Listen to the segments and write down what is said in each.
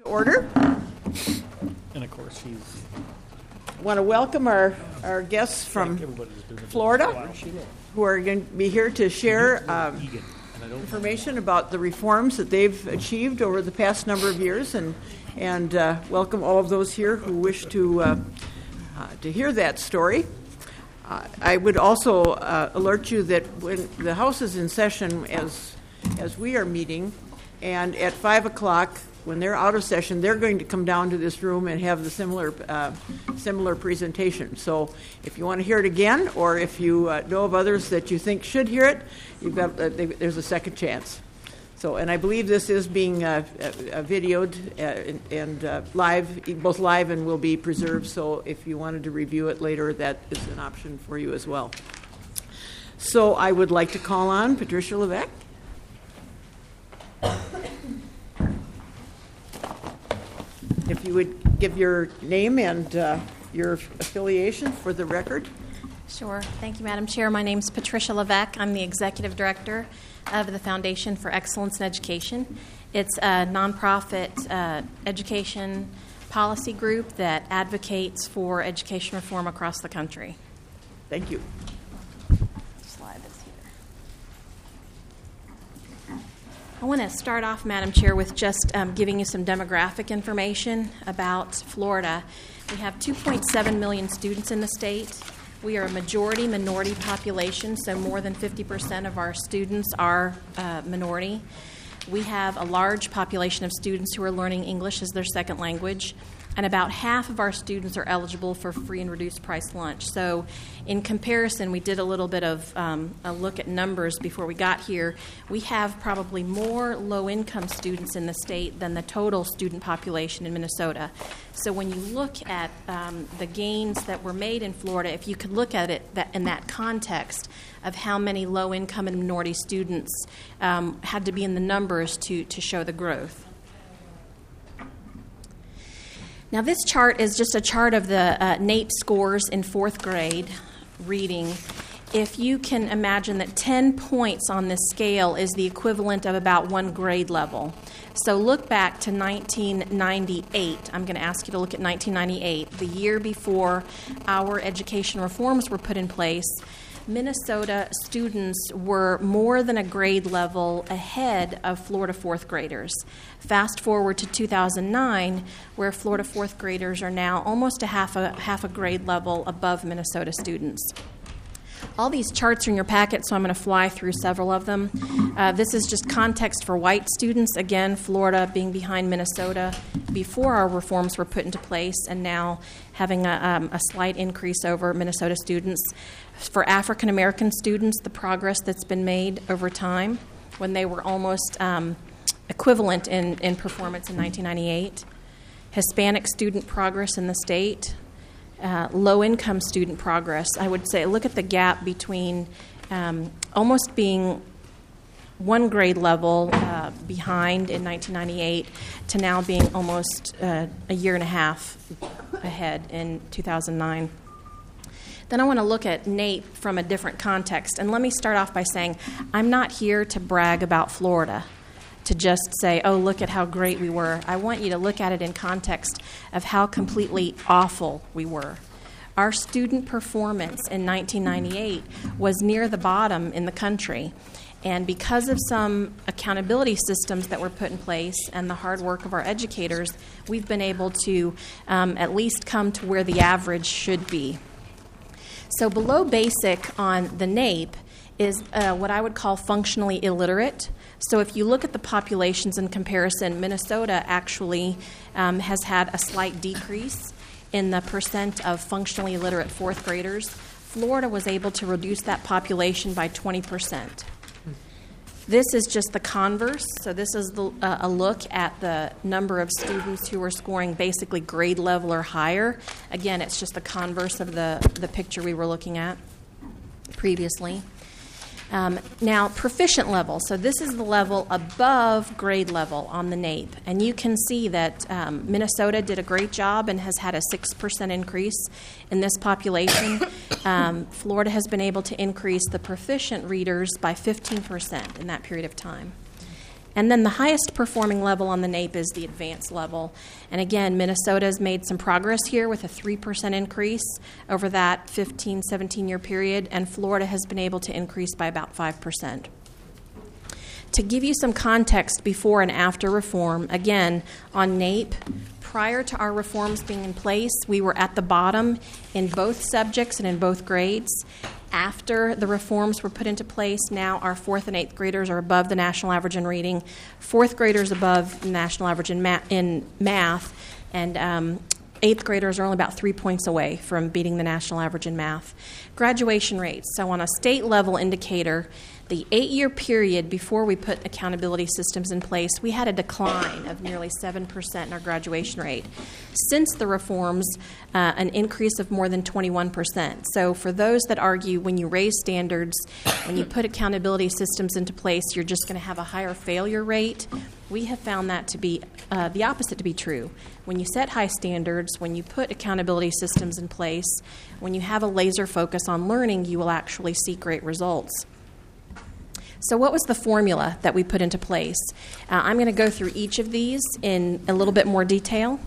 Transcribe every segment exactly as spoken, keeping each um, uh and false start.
order. And of course, she's. I want to welcome our, our guests from Florida who are going to be here to share um, information about the reforms that they've achieved over the past number of years, and and uh, welcome all of those here who wish to uh, uh, to hear that story. Uh, I would also uh, alert you that when the House is in session, as as we are meeting, and at five o'clock, when they're out of session, they're going to come down to this room and have the similar uh, similar presentation. So if you want to hear it again, or if you uh, know of others that you think should hear it, you've got uh, they, there's a second chance. So, and I believe this is being uh, uh, videoed uh, and, and uh, live, both live and will be preserved. So if you wanted to review it later, that is an option for you as well. So I would like to call on Patricia Levesque. If you would give your name and uh, your affiliation for the record. Sure. Thank you, Madam Chair. My name is Patricia Levesque. I'm the Executive Director of the Foundation for Excellence in Education. It's a nonprofit uh, education policy group that advocates for education reform across the country. Thank you. Slide this here. I want to start off, Madam Chair, with just um, giving you some demographic information about Florida. We have two point seven million students in the state. We are a majority minority population, so more than fifty percent of our students are uh, minority. We have a large population of students who are learning English as their second language, and about half of our students are eligible for free and reduced price lunch. So in comparison, we did a little bit of um, a look at numbers before we got here. We have probably more low-income students in the state than the total student population in Minnesota. So when you look at um, the gains that were made in Florida, if you could look at it that in that context of how many low-income and minority students um, had to be in the numbers to, to show the growth. Now, this chart is just a chart of the uh, NAEP scores in fourth grade reading. If you can imagine that ten points on this scale is the equivalent of about one grade level. So look back to nineteen ninety-eight. I'm going to ask you to look at nineteen ninety-eight, the year before our education reforms were put in place. Minnesota students were more than a grade level ahead of Florida fourth graders. Fast forward to two thousand nine, where Florida fourth graders are now almost a half a half a grade level above Minnesota students. All these charts are in your packet, so I'm going to fly through several of them. Uh, this is just context for white students. Again, Florida being behind Minnesota before our reforms were put into place, and now having a, um, a slight increase over Minnesota students. For African American students, the progress that's been made over time when they were almost um, equivalent in, in performance in nineteen ninety-eight. Hispanic student progress in the state. Uh, low-income student progress. I would say look at the gap between um, almost being one grade level uh, behind in nineteen ninety-eight to now being almost uh, a year and a half ahead in two thousand nine. Then I want to look at NAEP from a different context. And let me start off by saying I'm not here to brag about Florida, to just say, oh, look at how great we were. I want you to look at it in context of how completely awful we were. Our student performance in nineteen ninety-eight was near the bottom in the country. And because of some accountability systems that were put in place and the hard work of our educators, we've been able to um, at least come to where the average should be. So below basic on the NAEP is uh, what I would call functionally illiterate. So if you look at the populations in comparison, Minnesota actually um, has had a slight decrease in the percent of functionally illiterate fourth graders. Florida was able to reduce that population by twenty percent. This is just the converse. So this is the, uh, a look at the number of students who are scoring basically grade level or higher. Again, it's just the converse of the, the picture we were looking at previously. Um, now, proficient level. So this is the level above grade level on the NAEP. And you can see that um, Minnesota did a great job and has had a six percent increase in this population. Um, Florida has been able to increase the proficient readers by fifteen percent in that period of time. And then the highest performing level on the NAEP is the advanced level. And again, Minnesota has made some progress here with a three percent increase over that fifteen, seventeen-year period, and Florida has been able to increase by about five percent. To give you some context before and after reform, again, on NAEP, prior to our reforms being in place, we were at the bottom in both subjects and in both grades. After the reforms were put into place, now our fourth and eighth graders are above the national average in reading, fourth graders above the national average in, ma- in math, and um, eighth graders are only about three points away from beating the national average in math. Graduation rates. So on a state level indicator, the eight-year period before we put accountability systems in place, we had a decline of nearly seven percent in our graduation rate. Since the reforms, uh, an increase of more than twenty-one percent. So for those that argue when you raise standards, when you put accountability systems into place, you're just going to have a higher failure rate, we have found that to be uh, the opposite to be true. When you set high standards, when you put accountability systems in place, when you have a laser focus on learning, you will actually see great results. So what was the formula that we put into place? Uh, I'm going to go through each of these in a little bit more detail.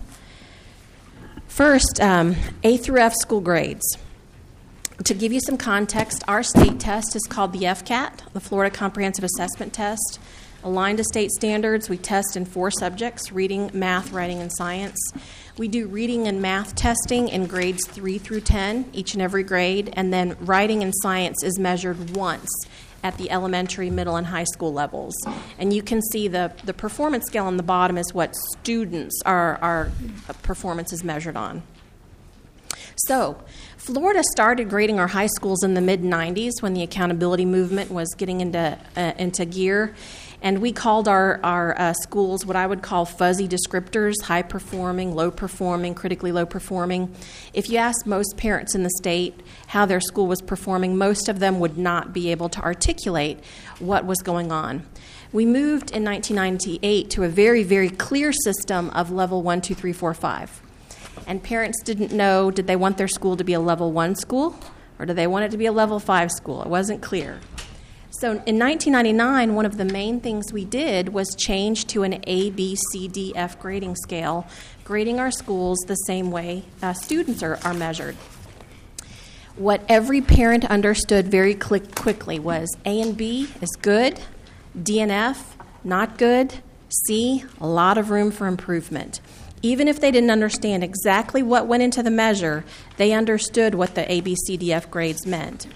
First, um, A through F school grades. To give you some context, our state test is called the F C A T, the Florida Comprehensive Assessment Test. Aligned to state standards, we test in four subjects: reading, math, writing, and science. We do reading and math testing in grades three through ten, each and every grade, and then writing and science is measured once at the elementary, middle, and high school levels. And you can see the, the performance scale on the bottom is what students, our, our performance is measured on. So, Florida started grading our high schools in the mid nineties when the accountability movement was getting into uh, into gear. And we called our, our uh, schools what I would call fuzzy descriptors: high performing, low performing, critically low performing. If you ask most parents in the state how their school was performing, most of them would not be able to articulate what was going on. We moved in nineteen ninety-eight to a very, very clear system of level one, two, three, four, five. And parents didn't know, did they want their school to be a level one school or do they want it to be a level five school? It wasn't clear. So in nineteen ninety-nine, one of the main things we did was change to an A, B, C, D, F grading scale, grading our schools the same way uh, students are, are measured. What every parent understood very quick, quickly was A and B is good, D and F, not good, C, a lot of room for improvement. Even if they didn't understand exactly what went into the measure, they understood what the A, B, C, D, F grades meant.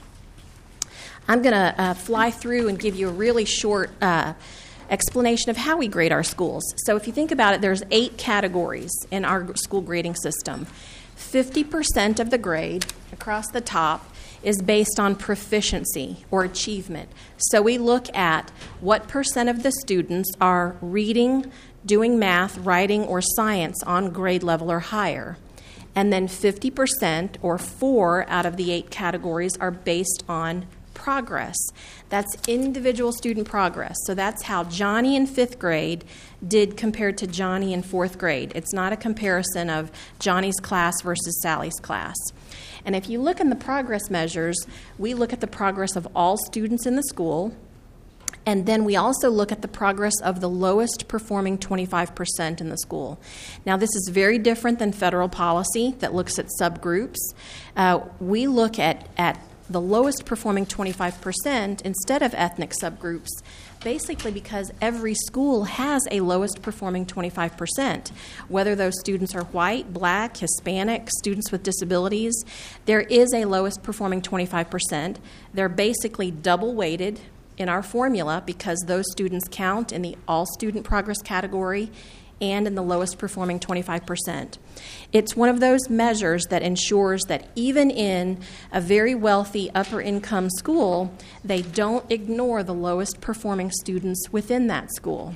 I'm going to uh, fly through and give you a really short uh, explanation of how we grade our schools. So if you think about it, there's eight categories in our school grading system. fifty percent of the grade across the top is based on proficiency or achievement. So we look at what percent of the students are reading, doing math, writing, or science on grade level or higher. And then fifty percent, or four out of the eight categories, are based on progress. That's individual student progress. So that's how Johnny in fifth grade did compared to Johnny in fourth grade. It's not a comparison of Johnny's class versus Sally's class. And if you look in the progress measures, we look at the progress of all students in the school, and then we also look at the progress of the lowest performing twenty-five percent in the school. Now, this is very different than federal policy that looks at subgroups. Uh, we look at, at the lowest performing twenty-five percent instead of ethnic subgroups, basically because every school has a lowest performing twenty-five percent. Whether those students are white, black, Hispanic, students with disabilities, there is a lowest performing twenty-five percent. They're basically double weighted in our formula because those students count in the all student progress category and in the lowest performing twenty-five percent. It's one of those measures that ensures that even in a very wealthy upper income school, they don't ignore the lowest performing students within that school.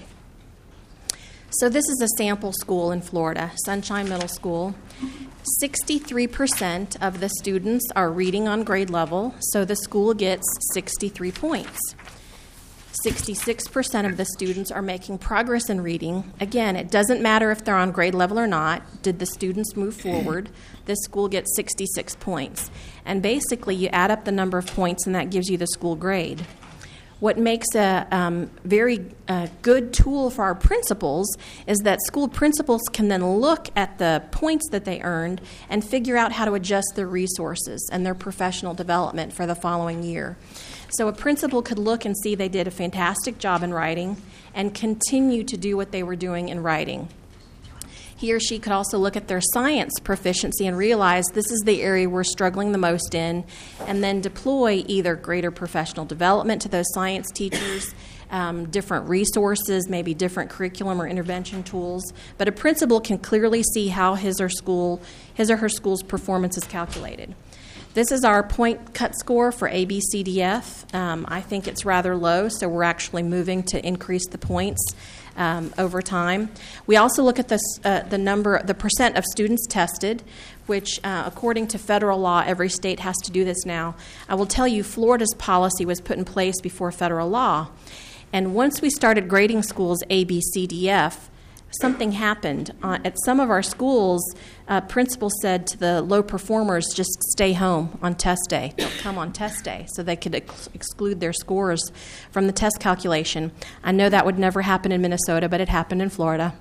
So this is a sample school in Florida, Sunshine Middle School. sixty-three percent of the students are reading on grade level, so the school gets sixty-three points. sixty-six percent of the students are making progress in reading. Again, it doesn't matter if they're on grade level or not. Did the students move forward? This school gets sixty-six points. And basically, you add up the number of points, and that gives you the school grade. What makes a um, very uh, good tool for our principals is that school principals can then look at the points that they earned and figure out how to adjust their resources and their professional development for the following year. So a principal could look and see they did a fantastic job in writing and continue to do what they were doing in writing. He or she could also look at their science proficiency and realize this is the area we're struggling the most in, and then deploy either greater professional development to those science teachers, um, different resources, maybe different curriculum or intervention tools. But a principal can clearly see how his or school, his or her school's performance is calculated. This is our point cut score for A B C D F. Um, I think it's rather low, so we're actually moving to increase the points um, over time. We also look at the, uh, the number, the percent of students tested, which uh, according to federal law, every state has to do this now. I will tell you, Florida's policy was put in place before federal law. And once we started grading schools A, B, C, D, F, something happened. Uh, at some of our schools, uh, principals said to the low performers, just stay home on test day. Don't come on test day, so they could ex- exclude their scores from the test calculation. I know that would never happen in Minnesota, but it happened in Florida.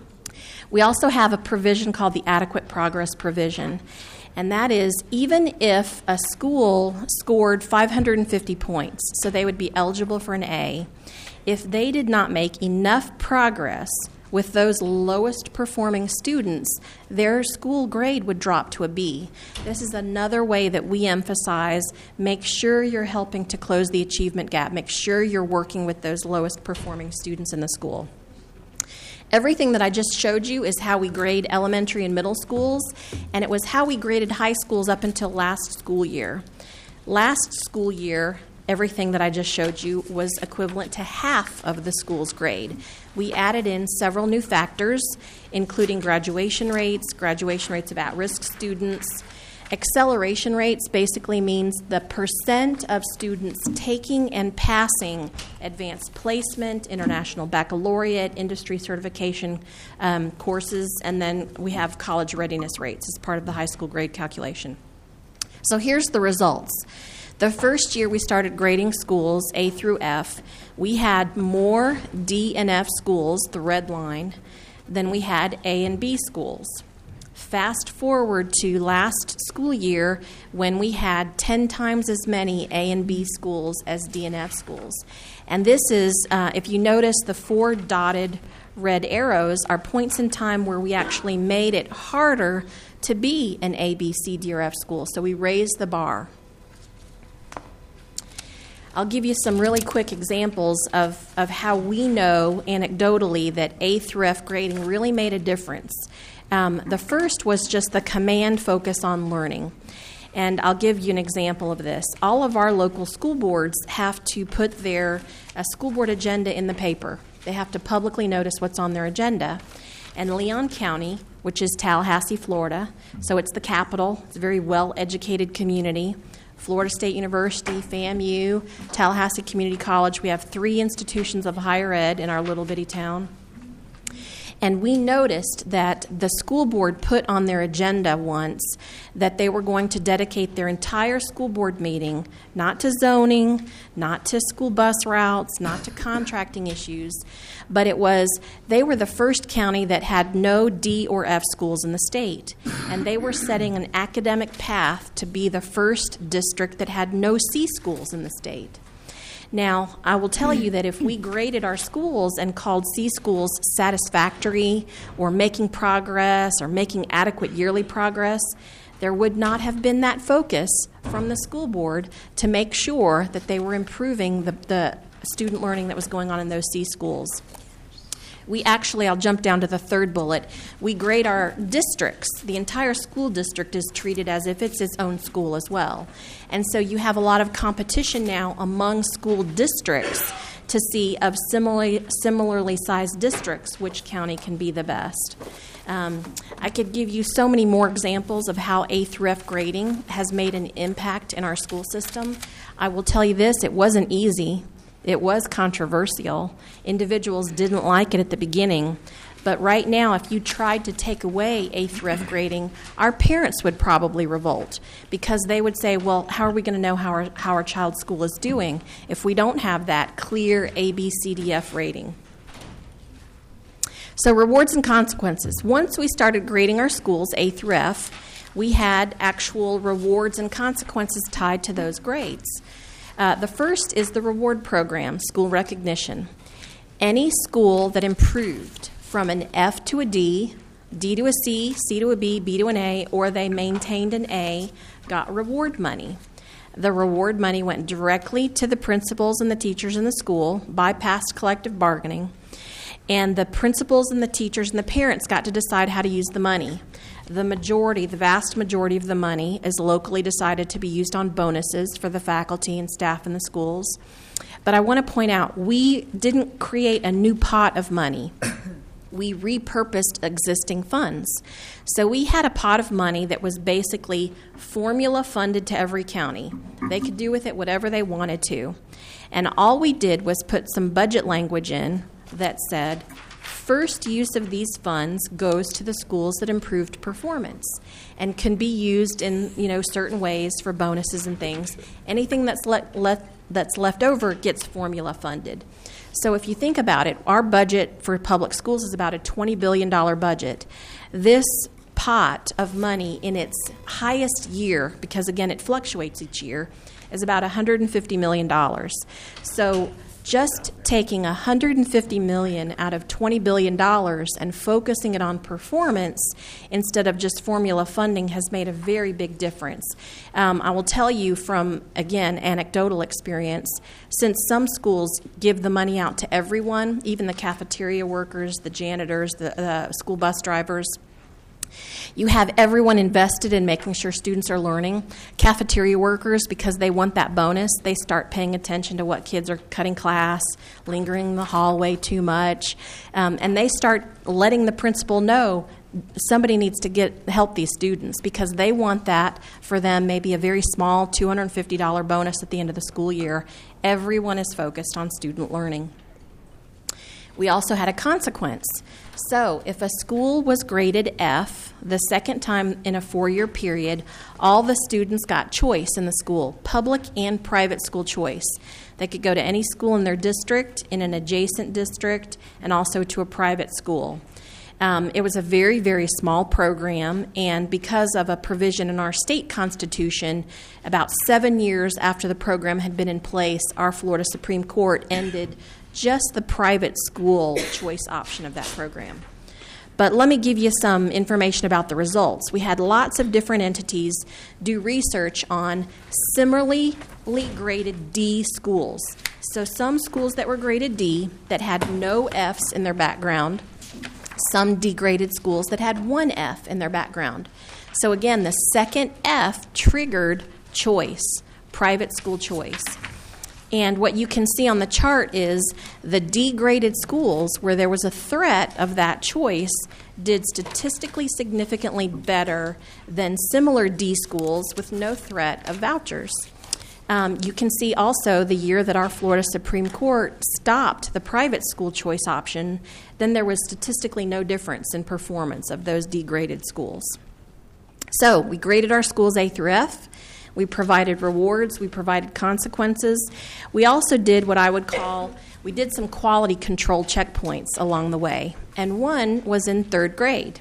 We also have a provision called the adequate progress provision. And that is, even if a school scored five hundred fifty points, so they would be eligible for an A, if they did not make enough progress with those lowest performing students, their school grade would drop to a B. This is another way that we emphasize, make sure you're helping to close the achievement gap. Make sure you're working with those lowest performing students in the school. Everything that I just showed you is how we grade elementary and middle schools, and it was how we graded high schools up until last school year. Last school year, everything that I just showed you was equivalent to half of the school's grade. We added in several new factors, including graduation rates, graduation rates of at-risk students. Acceleration rates basically means the percent of students taking and passing advanced placement, international baccalaureate, industry certification um, courses, and then we have college readiness rates as part of the high school grade calculation. So here's the results. The first year we started grading schools A through F, we had more D and F schools, the red line, than we had A and B schools. Fast forward to last school year when we had ten times as many A and B schools as D and F schools. And this is, uh, if you notice the four dotted red arrows are points in time where we actually made it harder to be an A, B, C, D, or F school. So we raised the bar. I'll give you some really quick examples of, of how we know anecdotally that A through F grading really made a difference. Um, the first was just the command focus on learning. And I'll give you an example of this. All of our local school boards have to put their uh, school board agenda in the paper. They have to publicly notice what's on their agenda. And Leon County, which is Tallahassee, Florida, so it's the capital, it's a very well-educated community. Florida State University, FAMU, Tallahassee Community College. We have three institutions of higher ed in our little bitty town. And we noticed that the school board put on their agenda once that they were going to dedicate their entire school board meeting not to zoning, not to school bus routes, not to contracting issues, but it was they were the first county that had no D or F schools in the state. And they were setting an academic path to be the first district that had no C schools in the state. Now, I will tell you that if we graded our schools and called C schools satisfactory or making progress or making adequate yearly progress, there would not have been that focus from the school board to make sure that they were improving the, the student learning that was going on in those C schools. We actually, I'll jump down to the third bullet, we grade our districts. The entire school district is treated as if it's its own school as well. And so you have a lot of competition now among school districts to see of similarly, similarly sized districts which county can be the best. Um, I could give you so many more examples of how A through F grading has made an impact in our school system. I will tell you this, it wasn't easy. It was controversial. Individuals didn't like it at the beginning. But right now, if you tried to take away A through F grading, our parents would probably revolt because they would say, well, how are we going to know how our, how our child's school is doing if we don't have that clear A, B, C, D, F rating? So rewards and consequences. Once we started grading our schools A through F, we had actual rewards and consequences tied to those grades. Uh, the first is the reward program, school recognition. Any school that improved from an F to a D, D to a C, C to a B, B to an A, or they maintained an A, got reward money. The reward money went directly to the principals and the teachers in the school, bypassed collective bargaining, and the principals and the teachers and the parents got to decide how to use the money. The majority, the vast majority of the money is locally decided to be used on bonuses for the faculty and staff in the schools. But I want to point out, we didn't create a new pot of money. We repurposed existing funds. So we had a pot of money that was basically formula funded to every county. They could do with it whatever they wanted to. And all we did was put some budget language in that said, first use of these funds goes to the schools that improved performance and can be used in, you know, certain ways for bonuses and things. Anything that's let, let, that's left over gets formula funded. So if you think about it, our budget for public schools is about a twenty billion dollars budget. This pot of money in its highest year, because again it fluctuates each year, is about one hundred fifty million dollars. So just taking one hundred fifty million dollars out of twenty billion dollars and focusing it on performance instead of just formula funding has made a very big difference. Um, I will tell you from, again, anecdotal experience, since some schools give the money out to everyone, even the cafeteria workers, the janitors, the uh, school bus drivers, you have everyone invested in making sure students are learning. Cafeteria workers, because they want that bonus, they start paying attention to what kids are cutting class, lingering in the hallway too much, um, and they start letting the principal know somebody needs to get help these students because they want that for them, maybe a very small two hundred fifty dollars bonus at the end of the school year. Everyone is focused on student learning. We also had a consequence. So if a school was graded F the second time in a four-year period, all the students got choice in the school, public and private school choice. They could go to any school in their district, in an adjacent district, and also to a private school. Um, it was a very, very small program, and because of a provision in our state constitution, about seven years after the program had been in place, our Florida Supreme Court ended just the private school choice option of that program. But let me give you some information about the results. We had lots of different entities do research on similarly graded D schools. So some schools that were graded D that had no Fs in their background, some D-graded schools that had one F in their background. So again, the second F triggered choice, private school choice. And what you can see on the chart is the D-graded schools where there was a threat of that choice did statistically significantly better than similar D schools with no threat of vouchers. Um, you can see also the year that our Florida Supreme Court stopped the private school choice option, then there was statistically no difference in performance of those D-graded schools. So we graded our schools A through F. We provided rewards. We provided consequences. We also did what I would call, we did some quality control checkpoints along the way, and one was in third grade.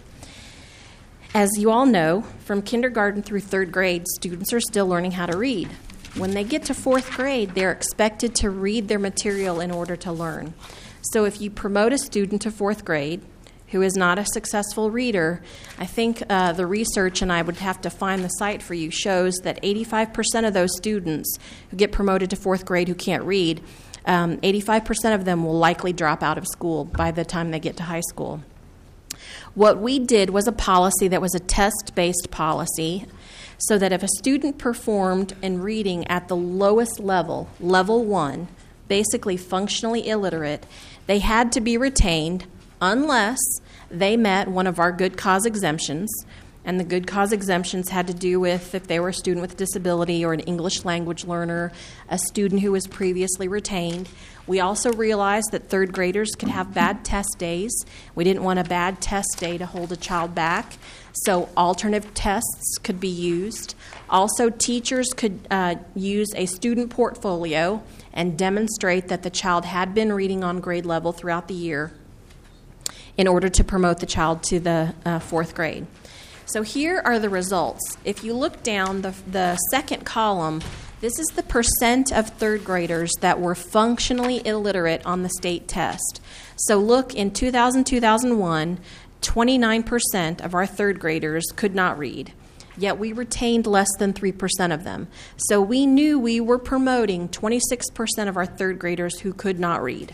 As you all know, from kindergarten through third grade, students are still learning how to read. When they get to fourth grade, they're expected to read their material in order to learn. So if you promote a student to fourth grade who is not a successful reader, I think uh, the research, and I would have to find the site for you, shows that eighty-five percent of those students who get promoted to fourth grade who can't read, um, eighty-five percent of them will likely drop out of school by the time they get to high school. What we did was a policy that was a test-based policy, so that if a student performed in reading at the lowest level, level one, basically functionally illiterate, they had to be retained unless they met one of our good cause exemptions. And the good cause exemptions had to do with if they were a student with a disability or an English language learner, a student who was previously retained. We also realized that third graders could have bad test days. We didn't want a bad test day to hold a child back, so alternative tests could be used. Also, teachers could uh, use a student portfolio and demonstrate that the child had been reading on grade level throughout the year in order to promote the child to the uh, fourth grade. So here are the results. If you look down the, the second column, this is the percent of third graders that were functionally illiterate on the state test. So look, in two thousand, two thousand one, twenty-nine percent of our third graders could not read, yet we retained less than three percent of them. So we knew we were promoting twenty-six percent of our third graders who could not read.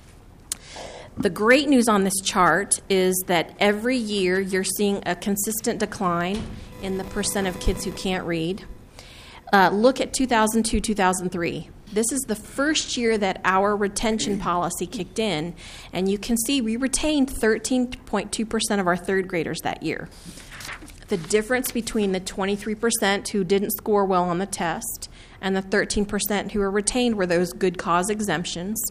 The great news on this chart is that every year you're seeing a consistent decline in the percent of kids who can't read. Uh, look at two thousand two, two thousand three. This is the first year that our retention policy kicked in, and you can see we retained thirteen point two percent of our third graders that year. The difference between the twenty-three percent who didn't score well on the test and the thirteen percent who were retained were those good cause exemptions.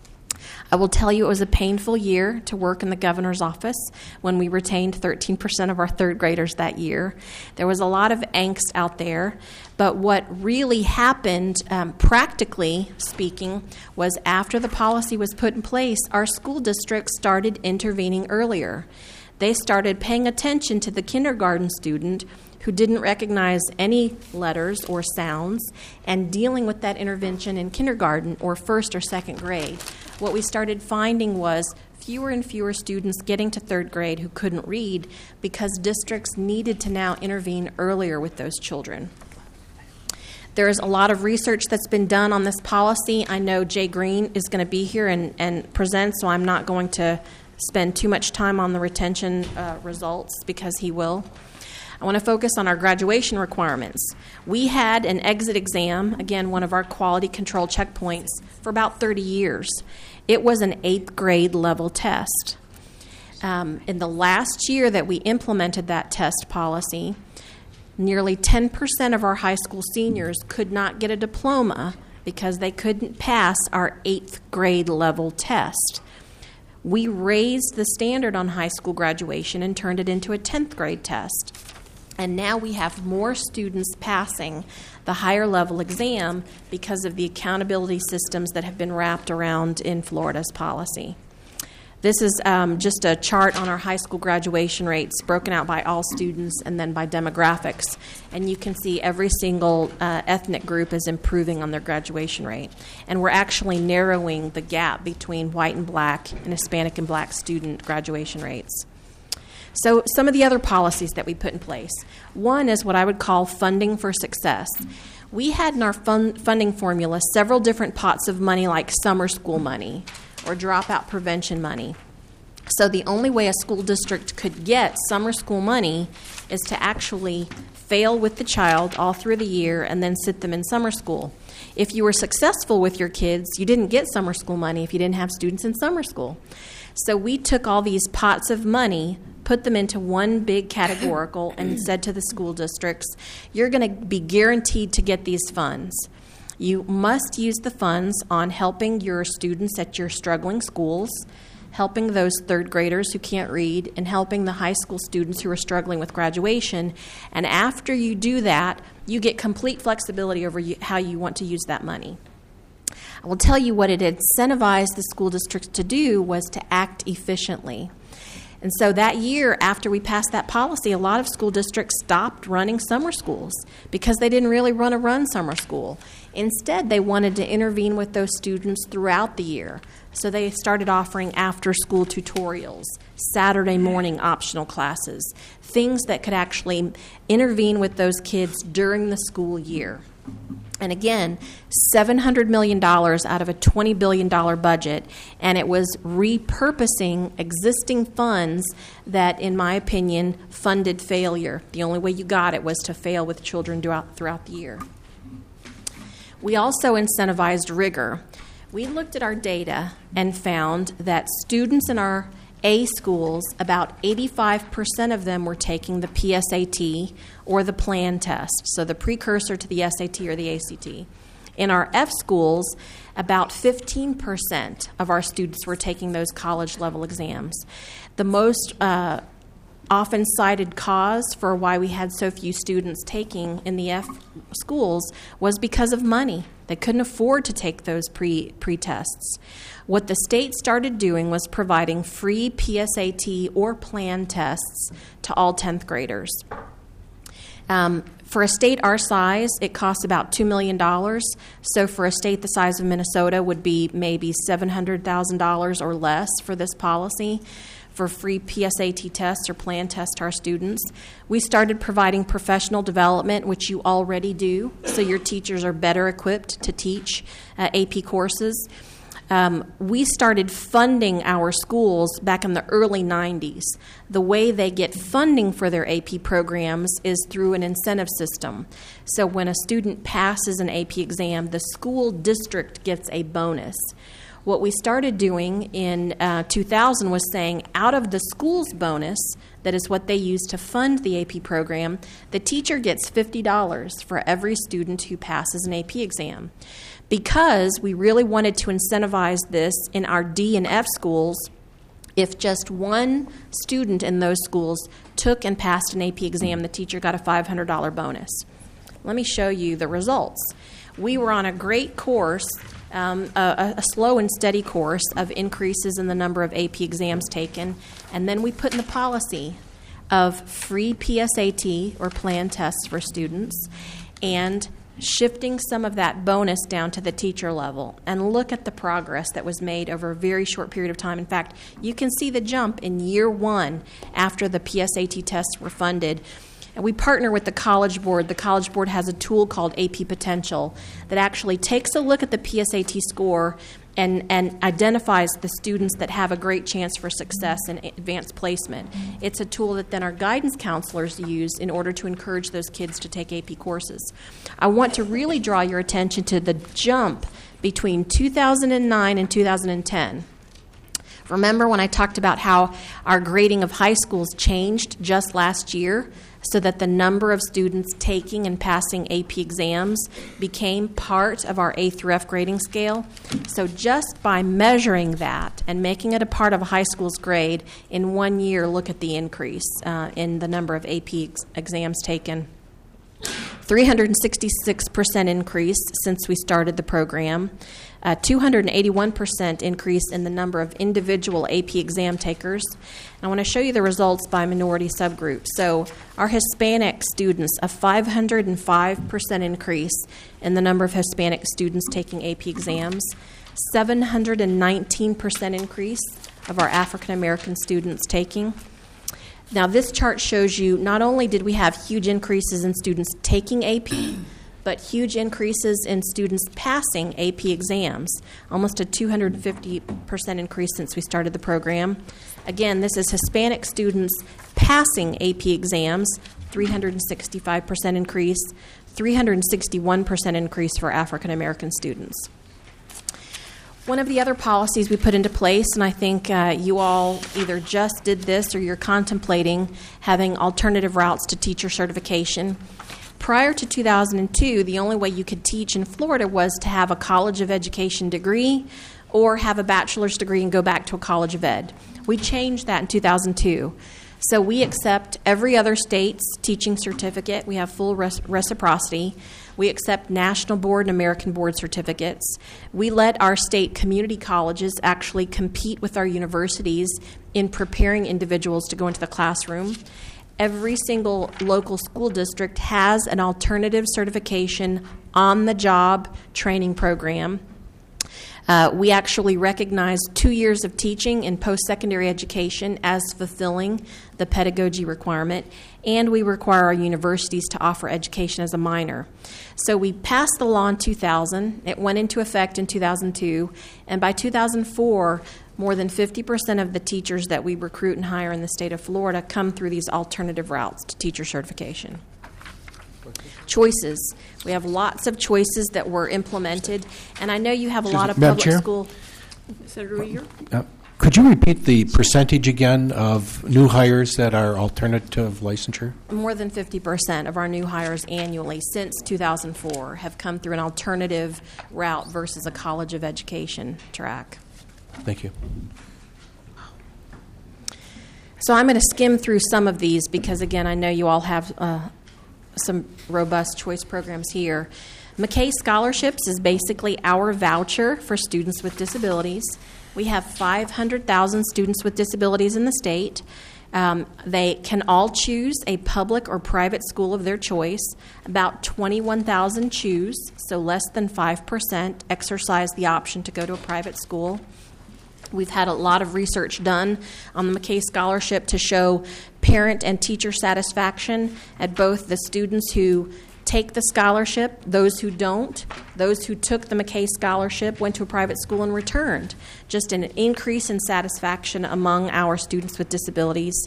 I will tell you it was a painful year to work in the governor's office when we retained thirteen percent of our third graders that year. There was a lot of angst out there, but what really happened, um, practically speaking, was after the policy was put in place, our school districts started intervening earlier. They started paying attention to the kindergarten student who didn't recognize any letters or sounds and dealing with that intervention in kindergarten or first or second grade. What we started finding was fewer and fewer students getting to third grade who couldn't read because districts needed to now intervene earlier with those children. There is a lot of research that's been done on this policy. I know Jay Green is going to be here and, and present, so I'm not going to spend too much time on the retention uh, results because he will. I want to focus on our graduation requirements. We had an exit exam, again, one of our quality control checkpoints, for about thirty years. It was an eighth grade level test. Um, in the last year that we implemented that test policy, nearly ten percent of our high school seniors could not get a diploma because they couldn't pass our eighth grade level test. We raised the standard on high school graduation and turned it into a tenth grade test. And now we have more students passing the higher level exam because of the accountability systems that have been wrapped around in Florida's policy. This is um, just a chart on our high school graduation rates broken out by all students and then by demographics. And you can see every single uh, ethnic group is improving on their graduation rate. And we're actually narrowing the gap between white and black and Hispanic and black student graduation rates. So some of the other policies that we put in place. One is what I would call funding for success. We had in our fun- funding formula several different pots of money like summer school money or dropout prevention money. So the only way a school district could get summer school money is to actually fail with the child all through the year and then sit them in summer school. If you were successful with your kids, you didn't get summer school money if you didn't have students in summer school. So we took all these pots of money, put them into one big categorical, and said to the school districts, you're going to be guaranteed to get these funds. You must use the funds on helping your students at your struggling schools, helping those third graders who can't read, and helping the high school students who are struggling with graduation. And after you do that, you get complete flexibility over you, how you want to use that money. I will tell you what it incentivized the school districts to do was to act efficiently. And so that year, after we passed that policy, a lot of school districts stopped running summer schools because they didn't really want to run summer school. Instead, they wanted to intervene with those students throughout the year. So they started offering after-school tutorials, Saturday morning optional classes, things that could actually intervene with those kids during the school year. And again, seven hundred million dollars out of a twenty billion dollars budget, and it was repurposing existing funds that, in my opinion, funded failure. The only way you got it was to fail with children throughout, throughout the year. We also incentivized rigor. We looked at our data and found that students in our A schools, about eighty-five percent of them were taking the P S A T or the PLAN test, so the precursor to the S A T or the A C T. In our F schools, about fifteen percent of our students were taking those college-level exams. The most uh, often cited cause for why we had so few students taking in the F schools was because of money. They couldn't afford to take those pre, pre-tests. What the state started doing was providing free P S A T or PLAN tests to all tenth graders. Um, for a state our size, it costs about two million dollars. So for a state the size of Minnesota would be maybe seven hundred thousand dollars or less for this policy for free P S A T tests or PLAN tests to our students. We started providing professional development, which you already do, so your teachers are better equipped to teach uh, A P courses. Um, we started funding our schools back in the early nineties. The way they get funding for their A P programs is through an incentive system. So when a student passes an A P exam, the school district gets a bonus. What we started doing in uh, two thousand was saying out of the school's bonus, that is what they use to fund the A P program, the teacher gets fifty dollars for every student who passes an A P exam. Because we really wanted to incentivize this in our D and F schools, if just one student in those schools took and passed an A P exam, the teacher got a five hundred dollars bonus. Let me show you the results. We were on a great course, um, a, a slow and steady course of increases in the number of A P exams taken, and then we put in the policy of free P S A T or PLAN tests for students and shifting some of that bonus down to the teacher level. And look at the progress that was made over a very short period of time. In fact, you can see the jump in year one after the P S A T tests were funded. And we partner with the College Board. The College Board has a tool called A P Potential that actually takes a look at the P S A T score and, and identifies the students that have a great chance for success in advanced placement. It's a tool that then our guidance counselors use in order to encourage those kids to take A P courses. I want to really draw your attention to the jump between two thousand nine and two thousand ten. Remember when I talked about how our grading of high schools changed just last year so that the number of students taking and passing A P exams became part of our A through F grading scale? So just by measuring that and making it a part of a high school's grade, in one year, look at the increase uh, in the number of A P ex- exams taken. three hundred sixty-six percent increase since we started the program, a two hundred eighty-one percent increase in the number of individual A P exam takers. And I want to show you the results by minority subgroup. So our Hispanic students, a five hundred five percent increase in the number of Hispanic students taking A P exams, seven hundred nineteen percent increase of our African American students taking. Now, this chart shows you not only did we have huge increases in students taking A P, but huge increases in students passing A P exams, almost a two hundred fifty percent increase since we started the program. Again, this is Hispanic students passing A P exams, three hundred sixty-five percent increase, three hundred sixty-one percent increase for African American students. One of the other policies we put into place, and I think uh, you all either just did this or you're contemplating having alternative routes to teacher certification. Prior to two thousand two, the only way you could teach in Florida was to have a College of Education degree or have a bachelor's degree and go back to a College of Ed. We changed that in two thousand two. So we accept every other state's teaching certificate. We have full res- reciprocity. We accept national board and American board certificates. We let our state community colleges actually compete with our universities in preparing individuals to go into the classroom. Every single local school district has an alternative certification on-the-job training program. Uh, we actually recognize two years of teaching in post-secondary education as fulfilling the pedagogy requirement, and we require our universities to offer education as a minor. So we passed the law in two thousand. It went into effect in two thousand two, and by two thousand four, more than fifty percent of the teachers that we recruit and hire in the state of Florida come through these alternative routes to teacher certification. Choices. We have lots of choices that were implemented, and I know you have a lot of Madam public Chair? school. Senator Uyghur? Uh, Could you repeat the percentage again of new hires that are alternative licensure? More than fifty percent of our new hires annually since two thousand four have come through an alternative route versus a College of Education track. Thank you. So I'm going to skim through some of these because, again, I know you all have uh, some robust choice programs here. McKay Scholarships is basically our voucher for students with disabilities. We have five hundred thousand students with disabilities in the state. Um, they can all choose a public or private school of their choice. About twenty-one thousand choose, so less than five percent exercise the option to go to a private school. We've had a lot of research done on the McKay Scholarship to show parent and teacher satisfaction at both the students who take the scholarship, those who don't, those who took the McKay Scholarship, went to a private school and returned. Just an increase in satisfaction among our students with disabilities.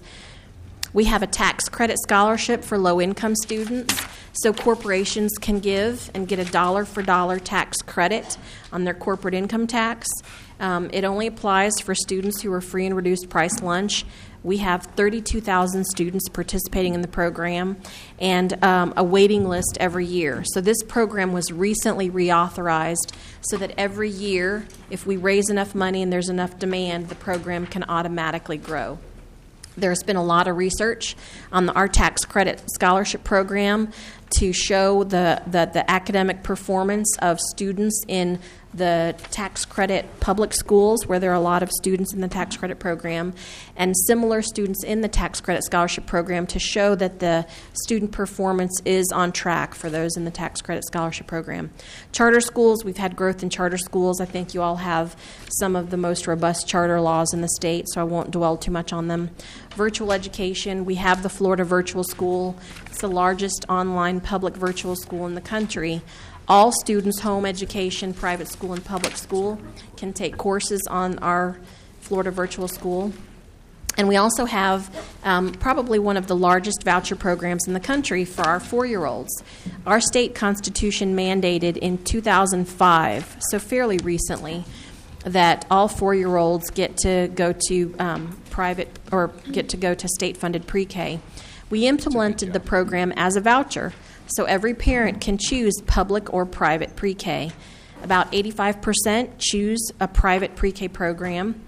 We have a tax credit scholarship for low-income students, so corporations can give and get a dollar-for-dollar tax credit on their corporate income tax. Um, it only applies for students who are free and reduced price lunch. We have thirty-two thousand students participating in the program and um, a waiting list every year. So this program was recently reauthorized so that every year, if we raise enough money and there's enough demand, the program can automatically grow. There's been a lot of research on the, our tax credit scholarship program to show the, the, the academic performance of students in the tax credit public schools, where there are a lot of students in the tax credit program, and similar students in the tax credit scholarship program to show that the student performance is on track for those in the tax credit scholarship program. Charter schools, we've had growth in charter schools. I think you all have some of the most robust charter laws in the state, so I won't dwell too much on them. Virtual education, we have the Florida Virtual School. It's the largest online public virtual school in the country. All students, home education, private school, and public school, can take courses on our Florida Virtual School. And we also have um, probably one of the largest voucher programs in the country for our four-year-olds. Our state constitution mandated in two thousand five, so fairly recently, that all four-year-olds get to go to um, private or get to go to state-funded pre-K. We implemented the program as a voucher, so every parent can choose public or private pre-K. About eighty-five percent choose a private pre-K program.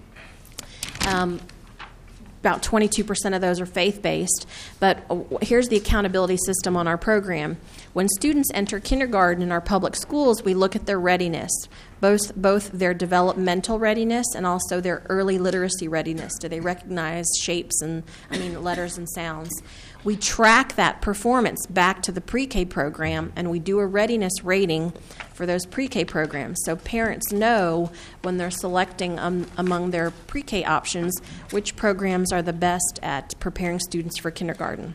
Um, about twenty-two percent of those are faith-based. But here's the accountability system on our program. When students enter kindergarten in our public schools, we look at their readiness, both both their developmental readiness and also their early literacy readiness. Do they recognize shapes and, I mean, letters and sounds? We track that performance back to the pre-K program, and we do a readiness rating for those pre-K programs. So parents know when they're selecting um, among their pre-K options which programs are the best at preparing students for kindergarten.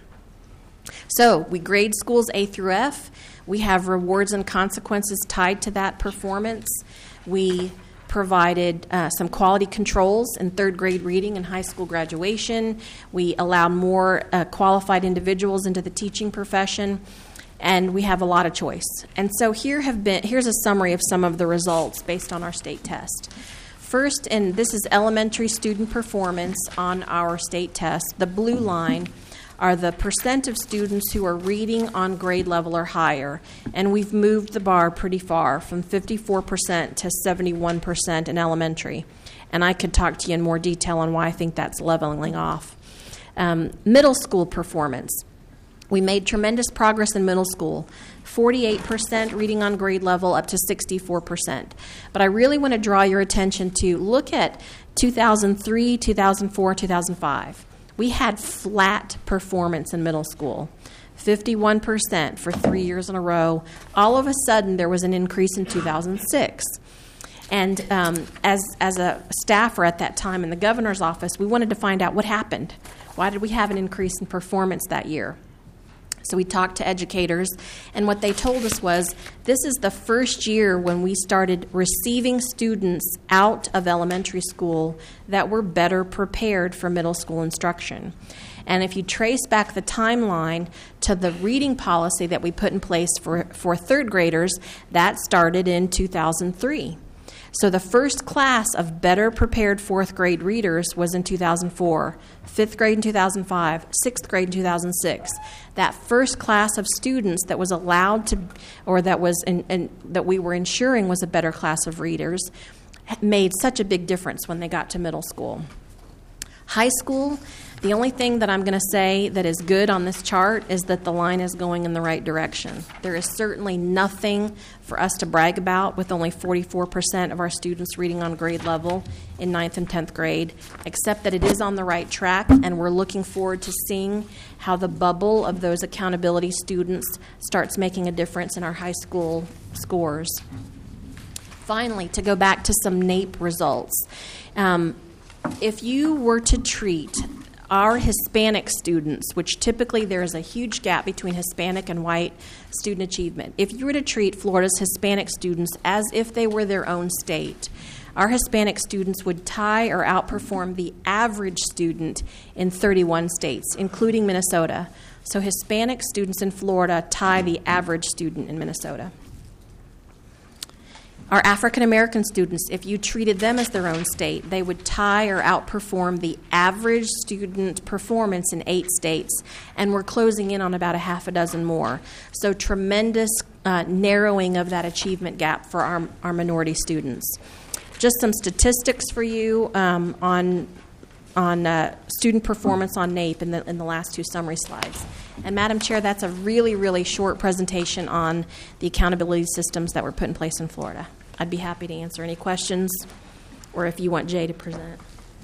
So we grade schools A through F. We have rewards and consequences tied to that performance. We provided uh, some quality controls in third grade reading and high school graduation. We allowed more uh, qualified individuals into the teaching profession, and we have a lot of choice. And so here have been here's a summary of some of the results based on our state test. First, and this is elementary student performance on our state test. The blue line are the percent of students who are reading on grade level or higher. And we've moved the bar pretty far, from fifty-four percent to seventy-one percent in elementary. And I could talk to you in more detail on why I think that's leveling off. Um, middle school performance. We made tremendous progress in middle school, forty-eight percent reading on grade level up to sixty-four percent. But I really want to draw your attention to look at two thousand three, two thousand four, two thousand five. We had flat performance in middle school, fifty-one percent for three years in a row. All of a sudden, there was an increase in two thousand six. And um, as, as a staffer at that time in the governor's office, we wanted to find out what happened. Why did we have an increase in performance that year? So we talked to educators, and what they told us was this is the first year when we started receiving students out of elementary school that were better prepared for middle school instruction. And if you trace back the timeline to the reading policy that we put in place for, for third graders, that started in two thousand three. So the first class of better prepared fourth grade readers was in two thousand four, fifth grade in two thousand five, sixth grade in two thousand six. That first class of students that was allowed to, or that was in, in, that we were ensuring was a better class of readers, made such a big difference when they got to middle school. High school, the only thing that I'm going to say that is good on this chart is that the line is going in the right direction. There is certainly nothing for us to brag about with only forty-four percent of our students reading on grade level in ninth and tenth grade, except that it is on the right track, and we're looking forward to seeing how the bubble of those accountability students starts making a difference in our high school scores. Finally, to go back to some NAEP results. Um, If you were to treat our Hispanic students, which typically there is a huge gap between Hispanic and white student achievement, if you were to treat Florida's Hispanic students as if they were their own state, our Hispanic students would tie or outperform the average student in thirty-one states, including Minnesota. So Hispanic students in Florida tie the average student in Minnesota. Our African American students, if you treated them as their own state, they would tie or outperform the average student performance in eight states, and we're closing in on about a half a dozen more. So tremendous uh, narrowing of that achievement gap for our, our minority students. Just some statistics for you um, on on uh, student performance on NAEP in the in the last two summary slides. And Madam Chair, that's a really, really short presentation on the accountability systems that were put in place in Florida. I'd be happy to answer any questions, or if you want Jay to present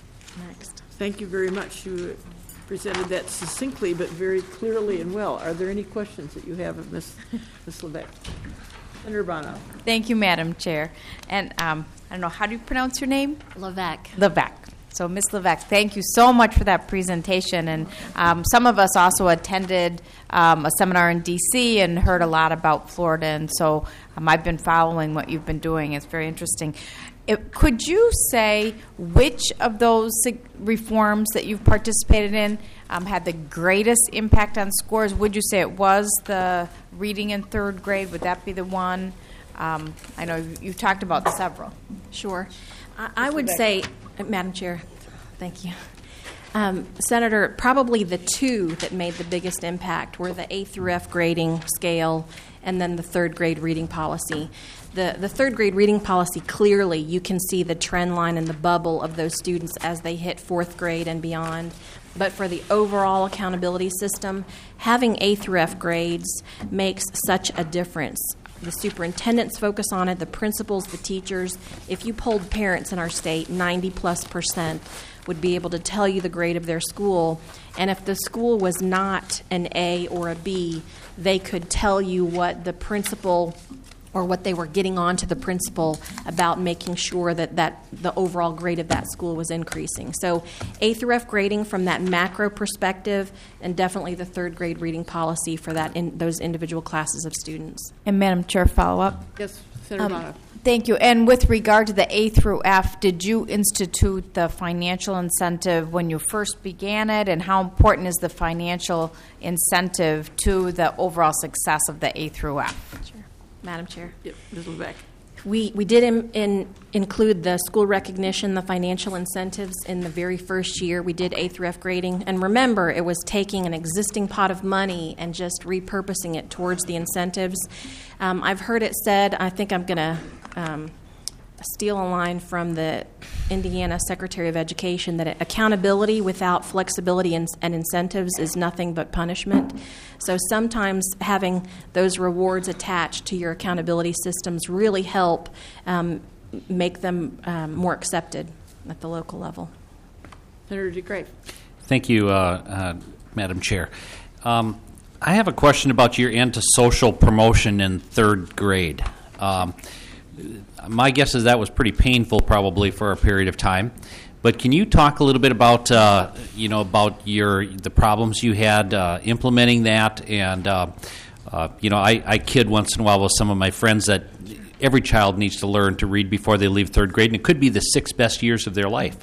next. Thank you very much. You presented that succinctly but very clearly and well. Are there any questions that you have of Miz Miz Levesque? Senator Bono. Thank you, Madam Chair. And um, I don't know, how do you pronounce your name? Levesque. Levesque. So, Miz Levesque, thank you so much for that presentation. And um, some of us also attended um, a seminar in D C and heard a lot about Florida. And so um, I've been following what you've been doing. It's very interesting. It, could you say which of those reforms that you've participated in um, had the greatest impact on scores? Would you say it was the reading in third grade? Would that be the one? Um, I know you, you've talked about several. Sure. I, I would say, uh, Madam Chair, thank you. Um, Senator, probably the two that made the biggest impact were the A through F grading scale and then the third grade reading policy. The, the third grade reading policy, clearly you can see the trend line and the bubble of those students as they hit fourth grade and beyond. But for the overall accountability system, having A through F grades makes such a difference. The superintendents focus on it, the principals, the teachers. If you polled parents in our state, ninety plus percent would be able to tell you the grade of their school. And if the school was not an A or a B, they could tell you what the principal or what they were getting on to the principal about making sure that, that the overall grade of that school was increasing. So A through F grading from that macro perspective, and definitely the third grade reading policy for that in those individual classes of students. And Madam Chair, follow up? Yes, Senator Um, Bono. Thank you. And with regard to the A through F, did you institute the financial incentive when you first began it? And how important is the financial incentive to the overall success of the A through F? Sure. Madam Chair. Yep, Miz Levesque. We we did in, in include the school recognition, the financial incentives in the very first year. We did A through F grading. And remember, it was taking an existing pot of money and just repurposing it towards the incentives. Um, I've heard it said, I think I'm going to um, steal a line from the Indiana Secretary of Education, that accountability without flexibility and, and incentives is nothing but punishment. So sometimes having those rewards attached to your accountability systems really help um, make them um, more accepted at the local level. Senator DeGray. Thank you, uh, uh, Madam Chair. Um, I have a question about your end to social promotion in third grade. Um, my guess is that was pretty painful, probably for a period of time. But can you talk a little bit about, uh, you know, about your the problems you had uh, implementing that? And uh, uh, you know, I, I kid once in a while with some of my friends that every child needs to learn to read before they leave third grade, and it could be the six best years of their life.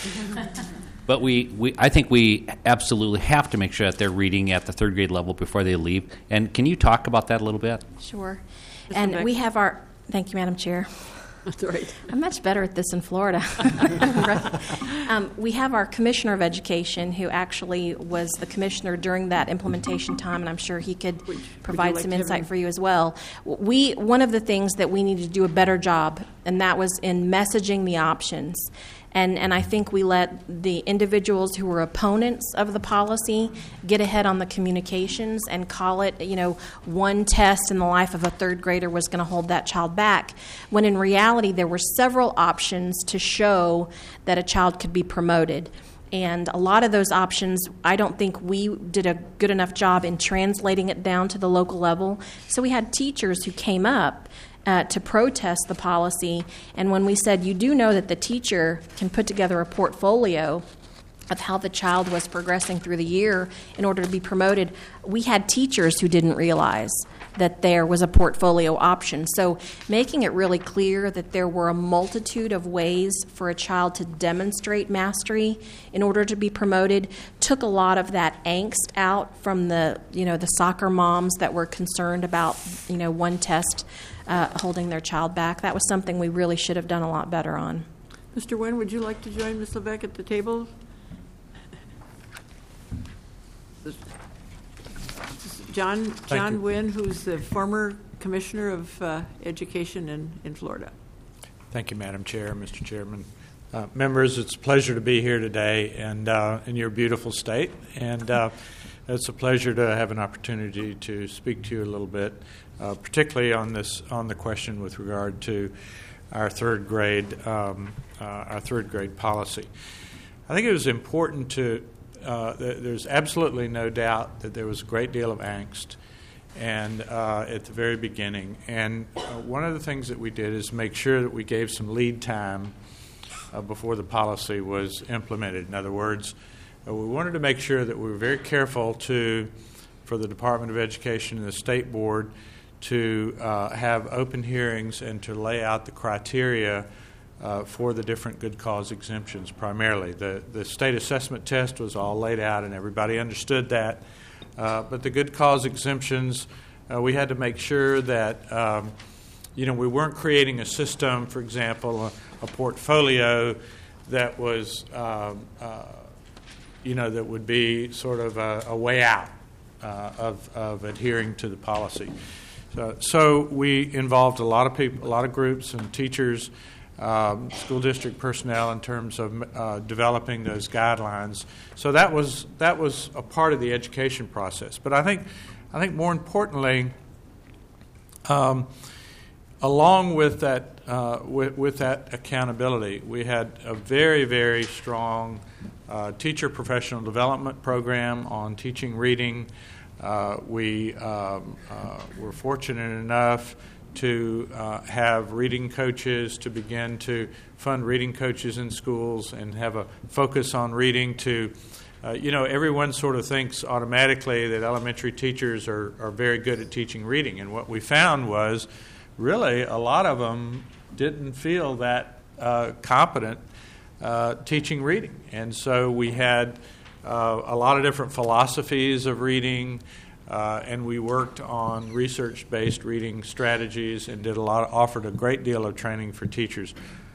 But we, we, I think we absolutely have to make sure that they're reading at the third grade level before they leave. And can you talk about that a little bit? Sure. Miz And Levesque. we have our, thank you, Madam Chair. That's right. I'm much better at this in Florida. um, we have our Commissioner of Education, who actually was the commissioner during that implementation time, and I'm sure he could Would- provide would you like some to have insight him? for you as well. We one of the things that we need to do a better job, and that was in messaging the options. And, and I think we let the individuals who were opponents of the policy get ahead on the communications and call it, you know, one test in the life of a third grader was going to hold that child back, when in reality there were several options to show that a child could be promoted. And a lot of those options, I don't think we did a good enough job in translating it down to the local level. So we had teachers who came up Uh, to protest the policy, and when we said, you do know that the teacher can put together a portfolio of how the child was progressing through the year in order to be promoted, we had teachers who didn't realize that there was a portfolio option. So making it really clear that there were a multitude of ways for a child to demonstrate mastery in order to be promoted took a lot of that angst out from the, you know, the soccer moms that were concerned about, you know, one test uh, holding their child back. That was something we really should have done a lot better on. Mister Nguyen, would you like to join Miz Levesque at the table? John John you. Nguyen, who's the former Commissioner of uh, Education in, in Florida. Thank you, Madam Chair, Mister Chairman. Uh, members, it's a pleasure to be here today and uh, in your beautiful state. And uh, it's a pleasure to have an opportunity to speak to you a little bit, uh, particularly on this on the question with regard to our third grade um, uh, our third grade policy. I think it was important to Uh, th- there's absolutely no doubt that there was a great deal of angst and uh, at the very beginning. And uh, one of the things that we did is make sure that we gave some lead time uh, before the policy was implemented. In other words, uh, we wanted to make sure that we were very careful to, for the Department of Education and the State Board, to uh, have open hearings and to lay out the criteria Uh, for the different good cause exemptions primarily. The the state assessment test was all laid out and everybody understood that. Uh, but the good cause exemptions, uh, we had to make sure that, um, you know, we weren't creating a system, for example, a, a portfolio that was, um, uh, you know, that would be sort of a, a way out uh, of, of adhering to the policy. So, so we involved a lot of people, a lot of groups and teachers, Um, school district personnel in terms of uh, developing those guidelines. So that was that was a part of the education process. But I think I think more importantly, um, along with that uh, with, with that accountability, we had a very very strong uh, teacher professional development program on teaching reading. Uh, we um, uh, were fortunate enough to uh, have reading coaches, to begin to fund reading coaches in schools and have a focus on reading to, uh, you know, everyone sort of thinks automatically that elementary teachers are, are very good at teaching reading. And what we found was really a lot of them didn't feel that uh, competent uh, teaching reading. And so we had uh, a lot of different philosophies of reading. Uh, and we worked on research-based reading strategies and did a lot, of, offered a great deal of training for teachers.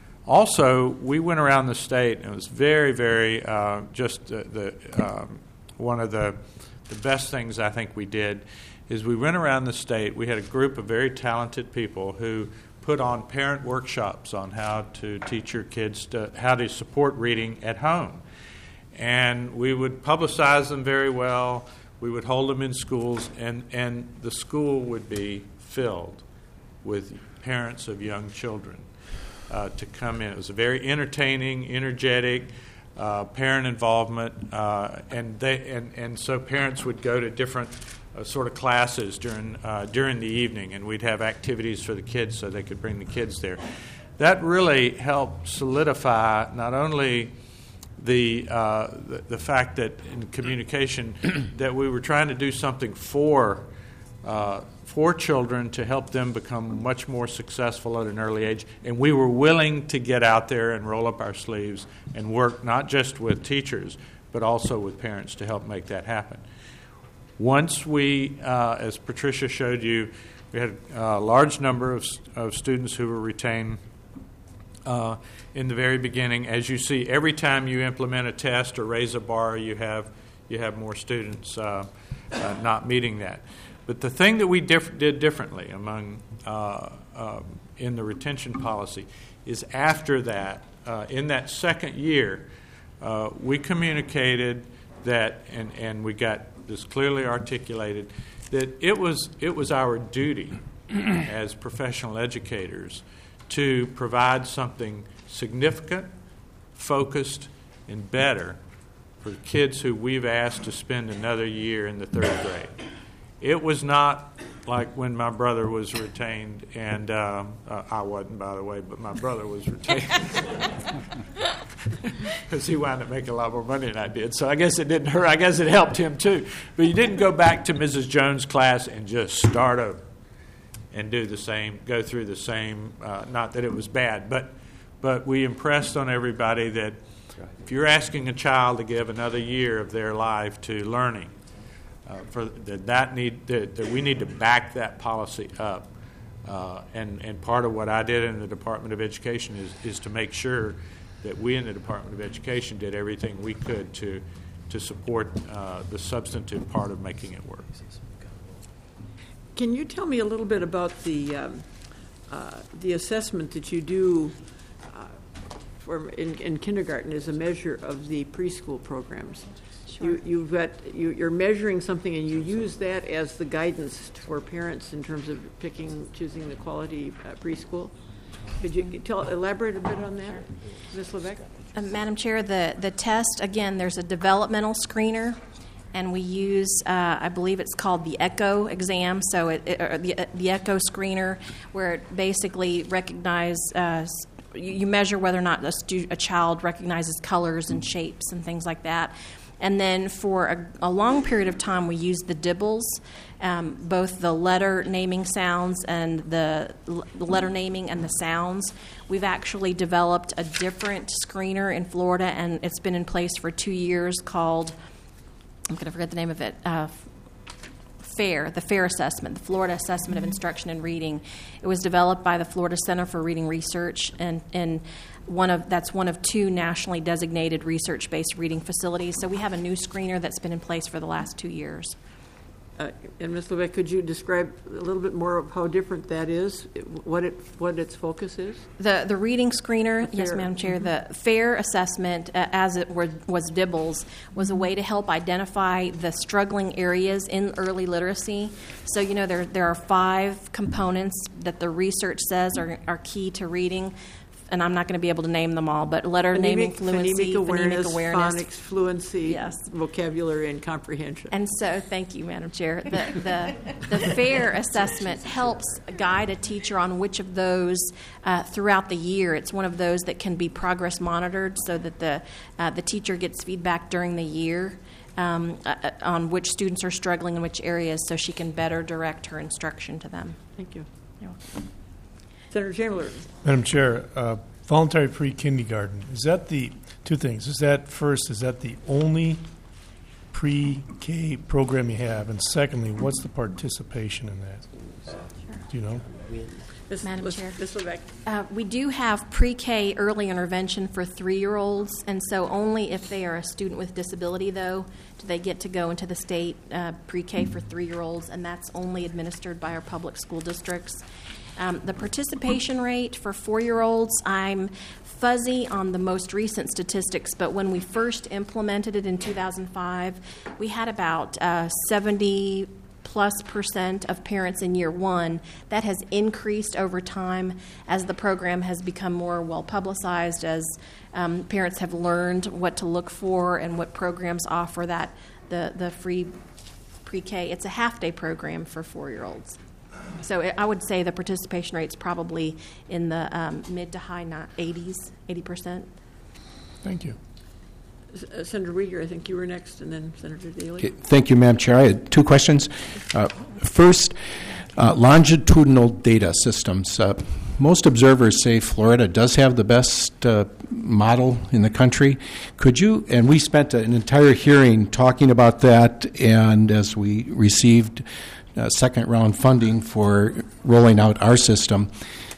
Also, we went around the state, and it was very, very uh, just the, the um, one of the the best things I think we did is we went around the state. We had a group of very talented people who put on parent workshops on how to teach your kids to how to support reading at home, and we would publicize them very well. We would hold them in schools, and, and the school would be filled with parents of young children uh, to come in. It was a very entertaining, energetic uh, parent involvement, uh, and they and, and so parents would go to different uh, sort of classes during uh, during the evening, and we'd have activities for the kids so they could bring the kids there. That really helped solidify not only The, uh, the the fact that in communication that we were trying to do something for uh, for children to help them become much more successful at an early age, and we were willing to get out there and roll up our sleeves and work not just with teachers but also with parents to help make that happen. Once we, uh, as Patricia showed you, we had a large number of, of students who were retained uh, in the very beginning. As you see, every time you implement a test or raise a bar, you have you have more students uh, uh, not meeting that. But the thing that we diff- did differently among uh, uh, in the retention policy is after that, uh, in that second year, uh, we communicated that, and, and we got this clearly articulated, that it was it was our duty as professional educators to provide something significant, focused, and better for kids who we've asked to spend another year in the third grade. It was not like when my brother was retained, and uh, uh, I wasn't, by the way, but my brother was retained because he wound up making a lot more money than I did. So I guess it didn't hurt. I guess it helped him too. But you didn't go back to Missus Jones' class and just start over and do the same, go through the same. Uh, not that it was bad, but but we impressed on everybody that if you're asking a child to give another year of their life to learning, uh, for that, that need that, that we need to back that policy up. Uh, and and part of what I did in the Department of Education is is to make sure that we in the Department of Education did everything we could to to support uh, the substantive part of making it work. Can you tell me a little bit about the um, uh, the assessment that you do uh, for in, in kindergarten as a measure of the preschool programs? Sure. You, you've got you, you're measuring something, and you use that as the guidance for parents in terms of picking, choosing the quality uh, preschool. Could you tell, elaborate a bit on that, Miz Levesque? Uh, Madam Chair, the, the test, again, there's a developmental screener, and we use, uh, I believe it's called the ECHO exam, so it, it, or the, the ECHO screener, where it basically recognizes, uh, you, you measure whether or not a, stu- a child recognizes colors and shapes and things like that. And then for a, a long period of time, we used the DIBELS, um, both the letter naming sounds and the, l- the letter naming and the sounds. We've actually developed a different screener in Florida, and it's been in place for two years called, I'm going to forget the name of it, uh, FAIR, the FAIR assessment, the Florida Assessment of Instruction and Reading. It was developed by the Florida Center for Reading Research, and, and one of that's one of two nationally designated research-based reading facilities. So we have a new screener that's been in place for the last two years. Uh, and Miz Levesque, could you describe a little bit more of how different that is, what it what its focus is? The the reading screener, The yes, FAIR. Madam Chair, Mm-hmm. the FAIR assessment, uh, as it were, was DIBELS, was a way to help identify the struggling areas in early literacy. So, you know, there there are five components that the research says are, are key to reading. And I'm not going to be able to name them all, but letter Phonemic, naming fluency, phonemic awareness, phonemic awareness. phonics, fluency, Yes. vocabulary, and comprehension. And so, thank you, Madam Chair. The, the, the FAIR assessment helps guide a teacher on which of those uh, throughout the year. It's one of those that can be progress monitored so that the, uh, the teacher gets feedback during the year um, uh, on which students are struggling in which areas so she can better direct her instruction to them. Thank you. You're welcome. Senator Chandler. Madam Chair, uh, voluntary pre-kindergarten, is that the, two things, is that first, is that the only pre-K program you have? And secondly, what's the participation in that? Do you know? Miz Madam Miz- Chair. Miz Levesque. Uh, we do have pre-K early intervention for three-year-olds, and so only if they are a student with disability, though, do they get to go into the state uh, pre-K for three-year-olds, and that's only administered by our public school districts. Um, the participation rate for four-year-olds, I'm fuzzy on the most recent statistics, but when we first implemented it in two thousand five, we had about uh, seventy plus percent of parents in year one. That has increased over time as the program has become more well publicized, as um, parents have learned what to look for and what programs offer that the the free pre-K. It's a half-day program for four-year-olds. So it, I would say the participation rate's probably in the um, mid to high eighties, eighty percent. Thank you. Uh, Senator Uyghur, I think you were next, and then Senator Daly. Okay, thank you, Madam Chair. I had two questions. Uh, first, uh, longitudinal data systems. Uh, most observers say Florida does have the best uh, model in the country. Could you, and we spent an entire hearing talking about that, and as we received uh, second round funding for rolling out our system,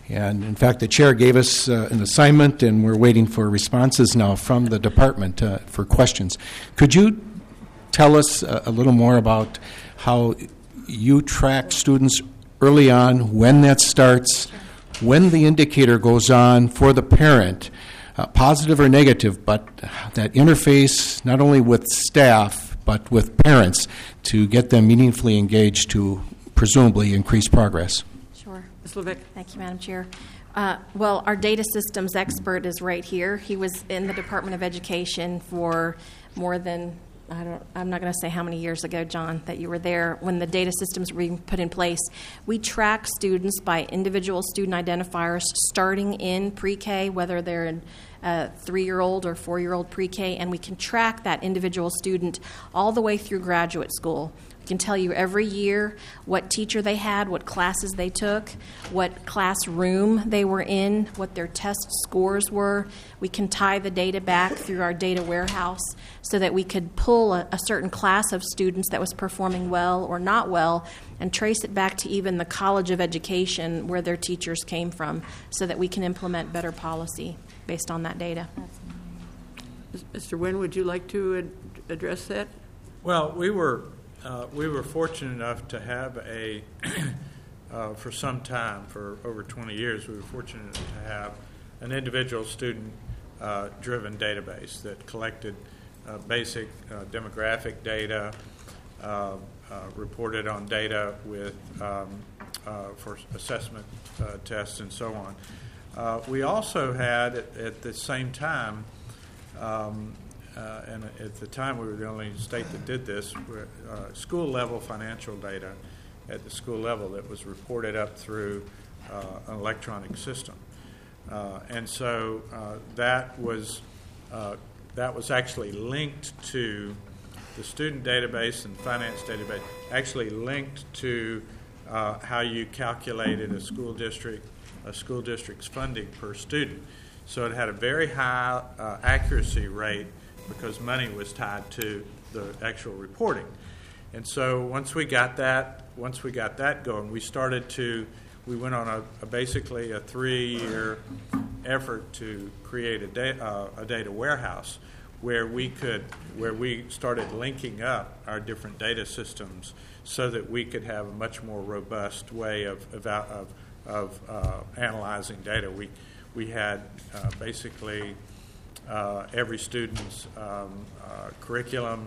And in fact, the chair gave us uh, an assignment, and we're waiting for responses now from the department uh, for questions. Could you tell us uh, a little more about how you track students early on, when that starts, when the indicator goes on for the parent, uh, positive or negative, but that interface not only with staff but with parents to get them meaningfully engaged to presumably increase progress? Sure. Miz Levick. Thank you, Madam Chair. Uh, well, our data systems expert is right here. He was in the Department of Education for more than, I don't, I'm not going to say how many years ago, John, that you were there when the data systems were being put in place. We track students by individual student identifiers starting in pre-K, whether they're in a three-year-old or four-year-old pre-K, and we can track that individual student all the way through graduate school. We can tell you every year what teacher they had, what classes they took, what classroom they were in, what their test scores were. We can tie the data back through our data warehouse so that we could pull a, a certain class of students that was performing well or not well and trace it back to even the College of Education where their teachers came from so that we can implement better policy based on that data. Mister Nguyen, would you like to ad- address that? Well, we were uh, we were fortunate enough to have a uh, for some time, for over twenty years, we were fortunate to have an individual student uh, driven database that collected uh, basic uh, demographic data, uh, uh, reported on data with um, uh, for assessment uh, tests and so on. Uh, we also had at, at the same time. Um, Uh, and at the time, we were the only state that did this, uh, school-level financial data at the school level that was reported up through uh, an electronic system. Uh, and so uh, that was uh, that was actually linked to the student database and finance database, actually linked to uh, how you calculated a school district, a school district's funding per student. So it had a very high uh, accuracy rate because money was tied to the actual reporting. And so once we got that, once we got that going, we started to, we went on a, a basically a three-year effort to create a, da- uh, a data warehouse where we could, where we started linking up our different data systems so that we could have a much more robust way of of, of, of uh, analyzing data. We we had uh, basically. Uh, every student's um, uh, curriculum,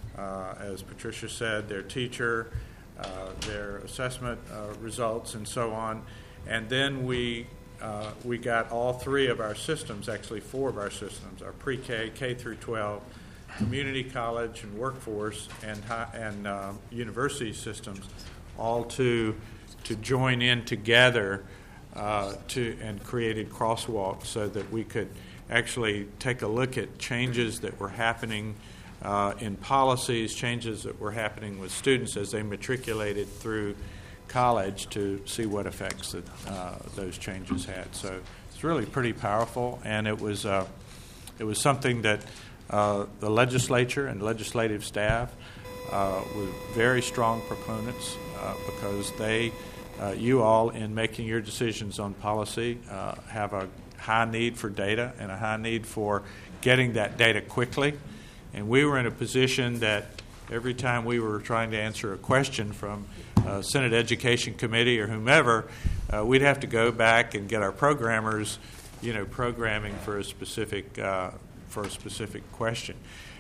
uh, as Patricia said, their teacher, uh, their assessment uh, results, and so on. And then we uh, we got all three of our systems, actually four of our systems, our pre-K, K through twelve, community college and workforce, and high, and uh, university systems, all to to join in together uh, to and created crosswalks so that we could actually take a look at changes that were happening uh, in policies, changes that were happening with students as they matriculated through college to see what effects that uh, those changes had. So it's really pretty powerful, and it was uh, it was something that uh, the legislature and legislative staff uh, were very strong proponents uh, because they, uh, you all, in making your decisions on policy, uh, have a high need for data and a high need for getting that data quickly. And we were in a position that every time we were trying to answer a question from uh, Senate Education Committee or whomever, uh, we'd have to go back and get our programmers, you know, programming for a specific uh, for a specific question.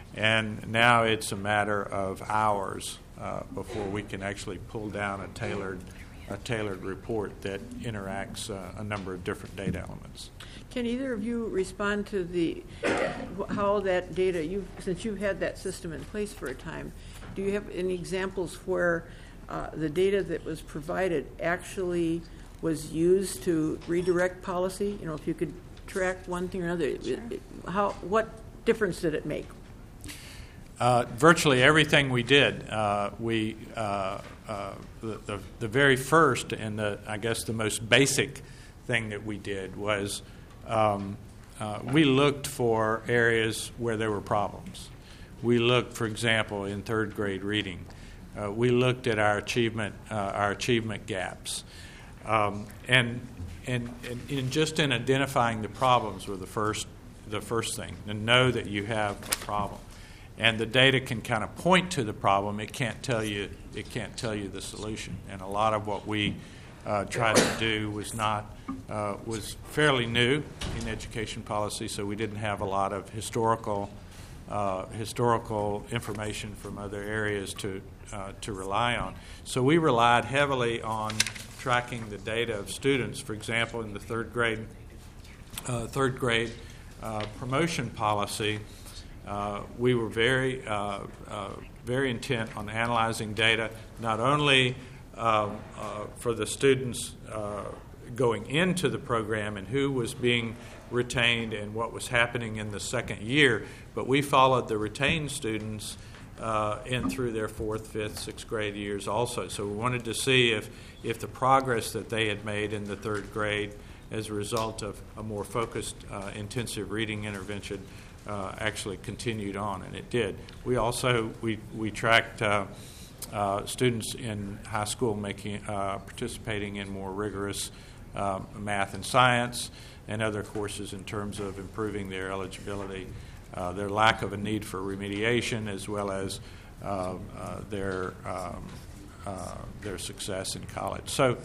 And now it's a matter of hours uh, before we can actually pull down a tailored a tailored report that interacts uh, a number of different data elements. Can either of you respond to the how that data, you since you've had that system in place for a time, do you have any examples where uh, the data that was provided actually was used to redirect policy? You know, if you could track one thing or another, Sure. it, it, how what difference did it make? Uh, virtually everything we did, uh, we uh, uh, the, the the very first and the I guess the most basic thing that we did was um, uh, we looked for areas where there were problems. We looked, for example, in third grade reading, uh, we looked at our achievement uh, our achievement gaps, Um, and, and, and in just in identifying the problems were the first, the first thing, to know that you have a problem. And the data can kind of point to the problem. It can't tell you, it can't tell you the solution. And a lot of what we uh, tried to do was not, uh, was fairly new in education policy, so we didn't have a lot of historical Uh, historical information from other areas to uh, to rely on. So we relied heavily on tracking the data of students. For example, in the third grade uh, third grade uh, promotion policy, uh, we were very uh, uh, very intent on analyzing data, not only um, uh, for the students uh, going into the program and who was being retained and what was happening in the second year, but we followed the retained students uh, in through their fourth, fifth, sixth grade years also. So we wanted to see if, if the progress that they had made in the third grade as a result of a more focused, uh, intensive reading intervention uh, actually continued on, and it did. We also, we, we tracked uh, uh, students in high school making uh, participating in more rigorous uh, math and science and other courses in terms of improving their eligibility, uh, their lack of a need for remediation, as well as uh, uh, their um, uh, their success in college. So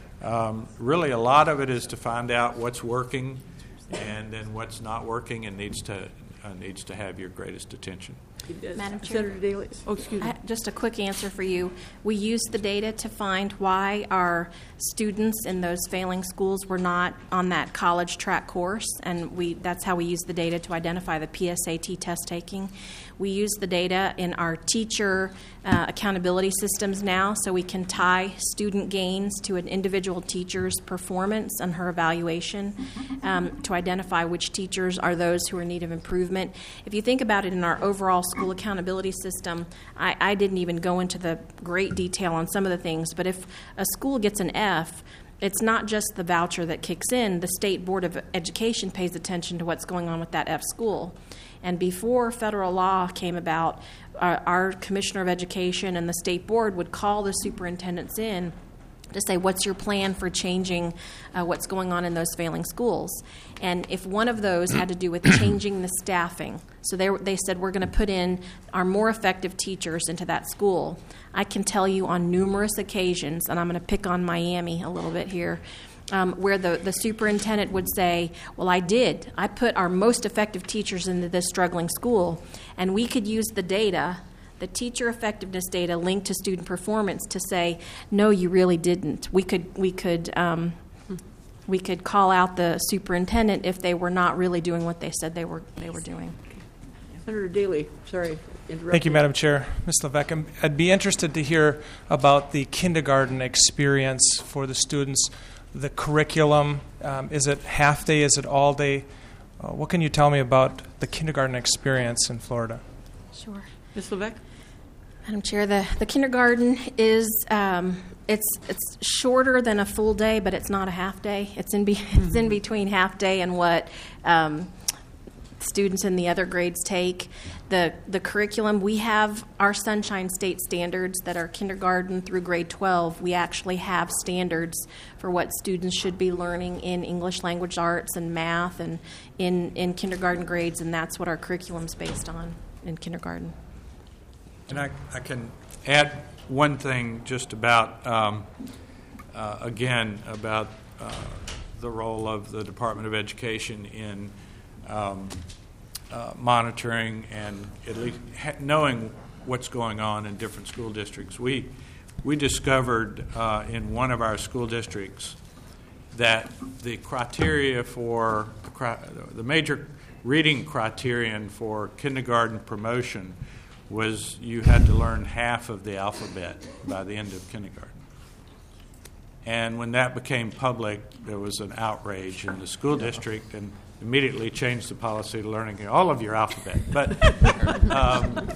um, really a lot of it is to find out what's working and then what's not working and needs to uh, needs to have your greatest attention. Madam Chair. Senator Daly. Oh, excuse me. I- Just a quick answer for you. We used the data to find why our students in those failing schools were not on that college track course, and we that's how we used the data to identify the P S A T test taking. We use the data in our teacher uh, accountability systems now, so we can tie student gains to an individual teacher's performance and her evaluation um, to identify which teachers are those who are in need of improvement. If you think about it in our overall school accountability system, I, I didn't even go into the great detail on some of the things, but if a school gets an F, it's not just the voucher that kicks in. The State Board of Education pays attention to what's going on with that F school. And before federal law came about, our, our Commissioner of Education and the State Board would call the superintendents in to say, what's your plan for changing uh, what's going on in those failing schools? And if one of those had to do with changing the staffing, so they, they said, we're going to put in our more effective teachers into that school, I can tell you on numerous occasions, and I'm going to pick on Miami a little bit here, um, where the, the superintendent would say, well, I did. I put our most effective teachers into this struggling school, and we could use the data, the teacher effectiveness data linked to student performance, to say, no, you really didn't. We could we could um, we could call out the superintendent if they were not really doing what they said they were they were doing. Senator Daly, sorry, interrupted. Thank you, Madam Chair. Miz Levesque, I'm- I'd be interested to hear about the kindergarten experience for the students, the curriculum. Um, is it half day? Is it all day? Uh, what can you tell me about the kindergarten experience in Florida? Sure. Miz Levesque? Madam Chair, the, the kindergarten is um, it's it's shorter than a full day, but it's not a half day. It's in be, it's in between half day and what um, students in the other grades take. The the curriculum, we have our Sunshine State standards that are kindergarten through grade twelve. We actually have standards for what students should be learning in English language arts and math and in, in kindergarten grades, and that's what our curriculum's based on in kindergarten. And I, I can add one thing just about, um, uh, again, about uh, the role of the Department of Education in um, uh, monitoring and at least ha- knowing what's going on in different school districts. We, we discovered uh, in one of our school districts that the criteria for, the, cri- the major reading criterion for kindergarten promotion was you had to learn half of the alphabet by the end of kindergarten. And when that became public, there was an outrage in the school district and immediately changed the policy to learning all of your alphabet. But um,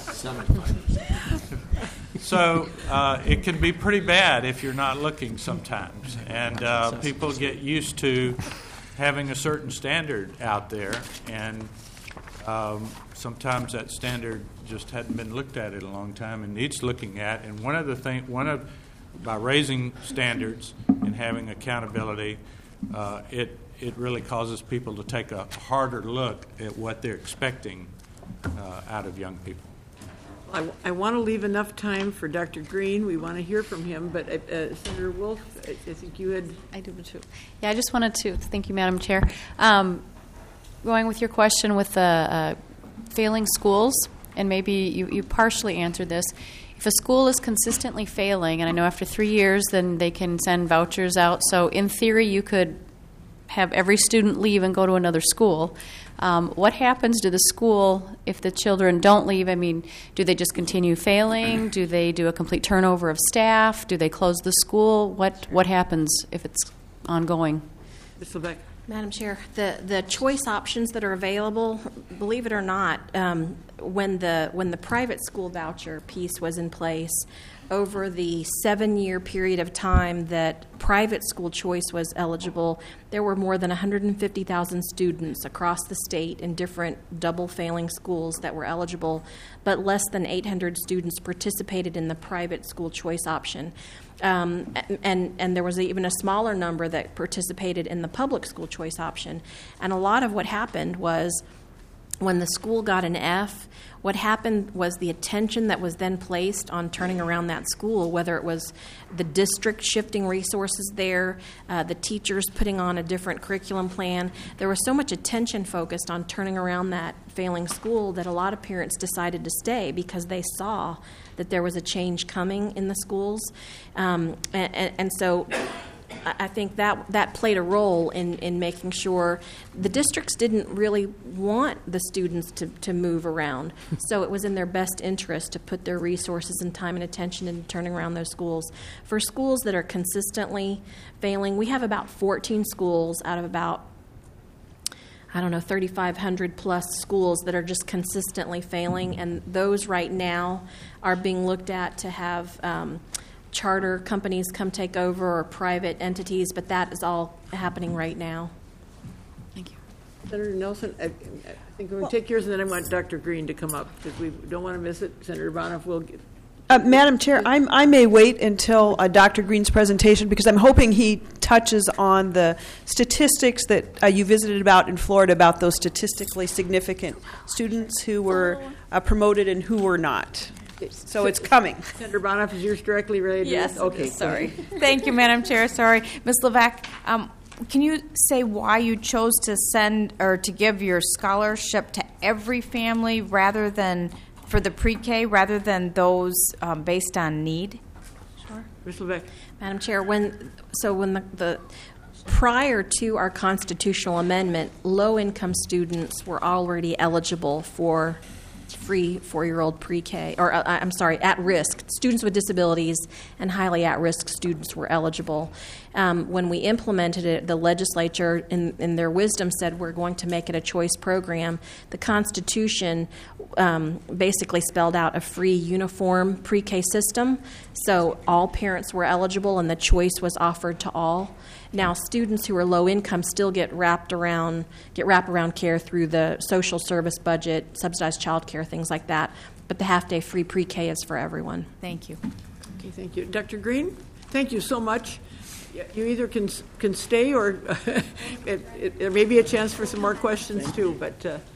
so uh, it can be pretty bad if you're not looking sometimes. And uh, people get used to having a certain standard out there, and um, sometimes that standard just hadn't been looked at in a long time and needs looking at. And one of the thing, one of by raising standards and having accountability, uh, it it really causes people to take a harder look at what they're expecting uh, out of young people. I, I want to leave enough time for Doctor Green. We want to hear from him, but uh, Senator Wolf, I, I think you had... I do too. Yeah, I just wanted to, thank you, Madam Chair. Um, going with your question with the uh, failing schools, and maybe you, you partially answered this. If a school is consistently failing, and I know after three years, then they can send vouchers out. So in theory, you could have every student leave and go to another school. Um, what happens to the school if the children don't leave? I mean, do they just continue failing? Do they do a complete turnover of staff? Do they close the school? What what happens if it's ongoing? Miz Levesque. Madam Chair, the, the choice options that are available, believe it or not, um, when the when the private school voucher piece was in place, over the seven-year period of time that private school choice was eligible, there were more than one hundred fifty thousand students across the state in different double-failing schools that were eligible, but less than eight hundred students participated in the private school choice option. Um, and, and there was even a smaller number that participated in the public school choice option. And a lot of what happened was when the school got an F, what happened was the attention that was then placed on turning around that school, whether it was the district shifting resources there, uh, the teachers putting on a different curriculum plan. There was so much attention focused on turning around that failing school that a lot of parents decided to stay because they saw that there was a change coming in the schools. Um, and, and so I think that that played a role in, in making sure the districts didn't really want the students to, to move around. So it was in their best interest to put their resources and time and attention into turning around those schools. For schools that are consistently failing, we have about fourteen schools out of about, I don't know, thirty-five hundred plus schools that are just consistently failing, and those right now are being looked at to have um, charter companies come take over or private entities, but that is all happening right now. Thank you. Senator Nelson, I, I think we're going to take yours, and then I want Doctor Green to come up because we don't want to miss it. Senator Bonoff will get. Uh, Madam Chair, I'm, I may wait until uh, Doctor Green's presentation because I'm hoping he touches on the statistics that uh, you visited about in Florida about those statistically significant students who were uh, promoted and who were not. So it's coming. Senator Bonoff, is yours directly related? Yes. Okay. Sorry. Thank you, Madam Chair. Sorry, Miz Levesque. Um, can you say why you chose to send or to give your scholarship to every family rather than for the pre-K rather than those um, based on need? Sure. Miz Levesque. Madam Chair, when so when the, the prior to our constitutional amendment, low-income students were already eligible for free four-year-old pre-K, or uh, I'm sorry, at-risk. Students with disabilities and highly at-risk students were eligible. Um, when we implemented it, the legislature, in, in their wisdom, said we're going to make it a choice program. The Constitution um, basically spelled out a free, uniform pre-K system, so all parents were eligible and the choice was offered to all. Now, students who are low income still get wrapped around, get wraparound care through the social service budget, subsidized child care, things like that. But the half-day free pre-K is for everyone. Thank you. Okay, thank you. Doctor Green, thank you so much. You either can can stay or it, it, there may be a chance for some more questions too, but... Uh,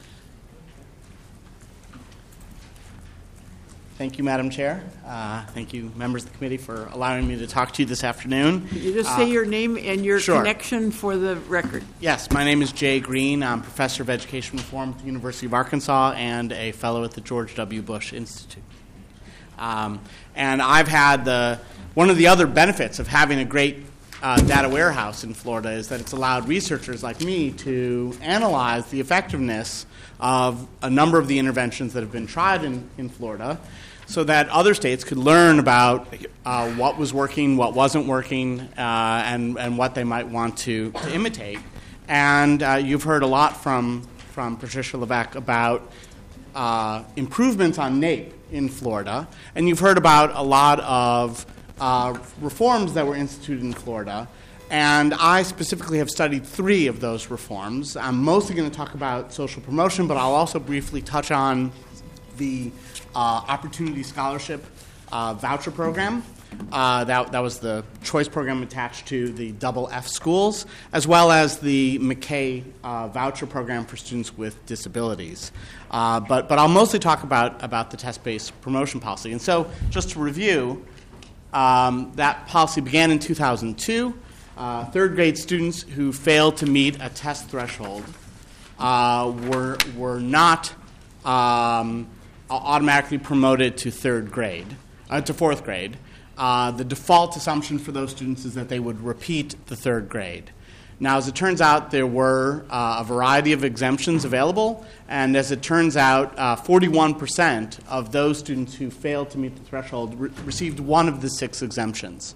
Thank you, Madam Chair. Uh, thank you, members of the committee, for allowing me to talk to you this afternoon. Could you just say uh, your name and your sure. connection for the record? Yes, my name is Jay Green. I'm professor of education reform at the University of Arkansas and a fellow at the George W. Bush Institute. Um, and I've had the one of the other benefits of having a great uh, data warehouse in Florida is that it's allowed researchers like me to analyze the effectiveness of a number of the interventions that have been tried in, in Florida, so that other states could learn about uh, what was working, what wasn't working, uh, and, and what they might want to, to imitate. And uh, you've heard a lot from, from Patricia Levesque about uh, improvements on NAEP in Florida, and you've heard about a lot of uh, reforms that were instituted in Florida. And I specifically have studied three of those reforms. I'm mostly going to talk about social promotion, but I'll also briefly touch on the Uh, Opportunity Scholarship uh, Voucher Program Uh, that, that was the choice program attached to the double F schools, as well as the McKay uh, voucher program for students with disabilities. Uh, but, but I'll mostly talk about, about the test-based promotion policy. And so, just to review, um, that policy began in two thousand two. Uh, third grade students who failed to meet a test threshold uh, were, were not um, automatically promoted to third grade, uh, to fourth grade. Uh, the default assumption for those students is that they would repeat the third grade. Now, as it turns out, there were uh, a variety of exemptions available, and as it turns out, uh, forty-one percent of those students who failed to meet the threshold re- received one of the six exemptions.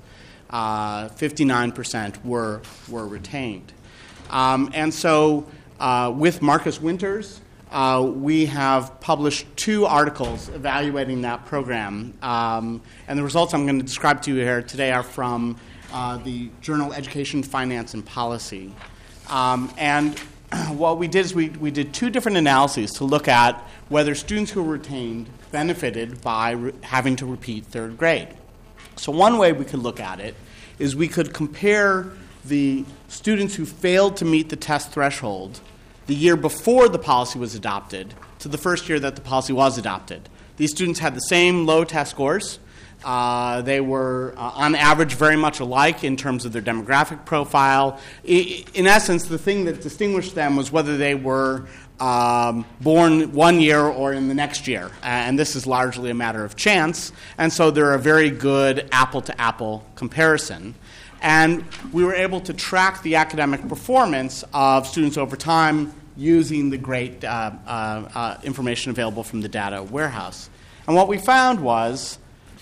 Uh, fifty-nine percent were, were retained. Um, and so, uh, with Marcus Winters, Uh, we have published two articles evaluating that program. Um, and the results I'm going to describe to you here today are from uh, the journal Education, Finance, and Policy. Um, and what we did is we, we did two different analyses to look at whether students who were retained benefited by re- having to repeat third grade. So one way we could look at it is we could compare the students who failed to meet the test threshold the year before the policy was adopted to the first year that the policy was adopted. These students had the same low test scores. Uh, they were, uh, on average, very much alike in terms of their demographic profile. I, in essence, the thing that distinguished them was whether they were um, born one year or in the next year. And this is largely a matter of chance. And so they're a very good apple-to-apple comparison. And we were able to track the academic performance of students over time using the great uh, uh, uh, information available from the data warehouse. And what we found was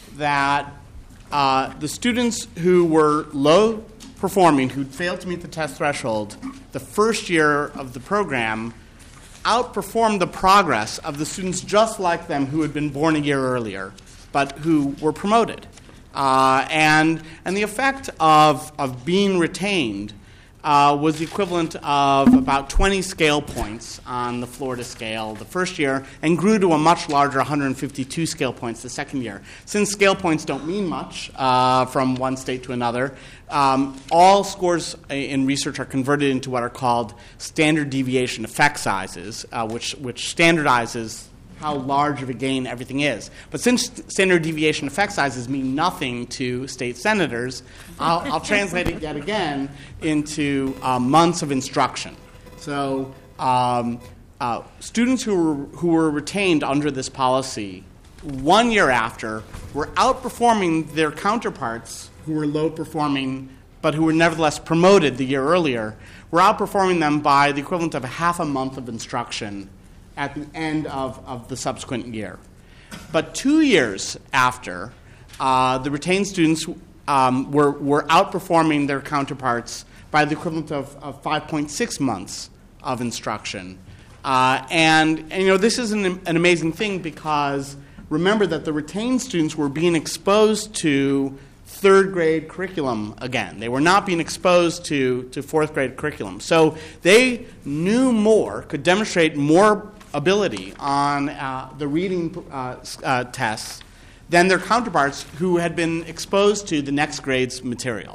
that uh, the students who were low performing, who failed to meet the test threshold, the first year of the program outperformed the progress of the students just like them who had been born a year earlier, but who were promoted. Uh, and and the effect of, of being retained uh, was the equivalent of about twenty scale points on the Florida scale the first year, and grew to a much larger one hundred fifty-two scale points the second year. Since scale points don't mean much uh, from one state to another, um, all scores in research are converted into what are called standard deviation effect sizes, uh, which which standardizes how large of a gain everything is. But since standard deviation effect sizes mean nothing to state senators, I'll, I'll translate it yet again into uh, months of instruction. So um, uh, students who were, who were retained under this policy one year after were outperforming their counterparts who were low performing but who were nevertheless promoted the year earlier, were outperforming them by the equivalent of a half a month of instruction at the end of, of the subsequent year. But two years after, uh, the retained students um, were, were outperforming their counterparts by the equivalent of, of five point six months of instruction. Uh, and, and, you know, this is an, an amazing thing because remember that the retained students were being exposed to third grade curriculum again. They were not being exposed to, to fourth grade curriculum. So they knew more, could demonstrate more ability on uh, the reading uh, uh, tests than their counterparts who had been exposed to the next grade's material.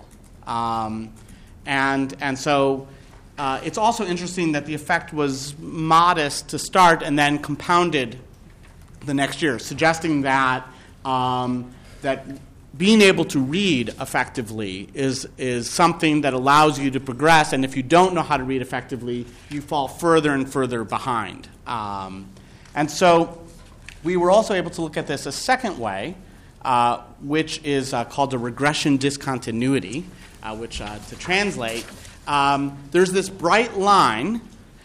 Um, and, and so uh, it's also interesting that the effect was modest to start and then compounded the next year, suggesting that um, that being able to read effectively is, is something that allows you to progress, and if you don't know how to read effectively, you fall further and further behind. Um, and so we were also able to look at this a second way, uh, which is uh, called a regression discontinuity, uh, which, uh, to translate, um, there's this bright line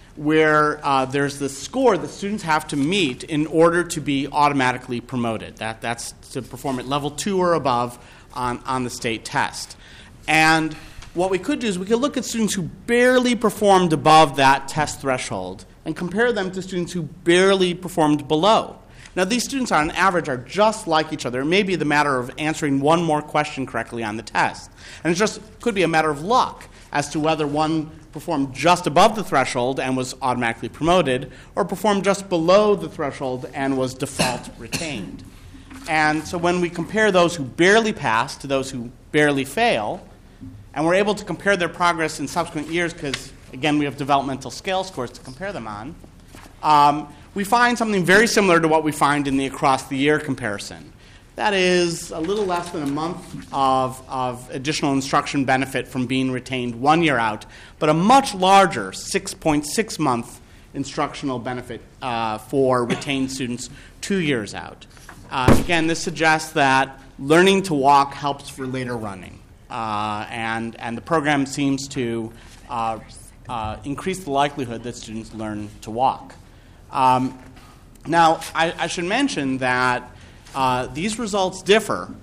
where uh, there's the score that students have to meet in order to be automatically promoted. That, that's to perform at level two or above on, on the state test. And what we could do is we could look at students who barely performed above that test threshold and compare them to students who barely performed below. Now, these students, on average, are just like each other. It may be the matter of answering one more question correctly on the test. And it just could be a matter of luck as to whether one performed just above the threshold and was automatically promoted, or performed just below the threshold and was default retained. And so when we compare those who barely pass to those who barely fail, and we're able to compare their progress in subsequent years because, again, we have developmental scale scores to compare them on, um, we find something very similar to what we find in the across-the-year comparison. That is a little less than a month of, of additional instruction benefit from being retained one year out, but a much larger six point six month instructional benefit uh, for retained students two years out. Uh, again, this suggests that learning to walk helps for later running, uh, and, and the program seems to uh, uh, increase the likelihood that students learn to walk. Um, now, I, I should mention that uh, these results differ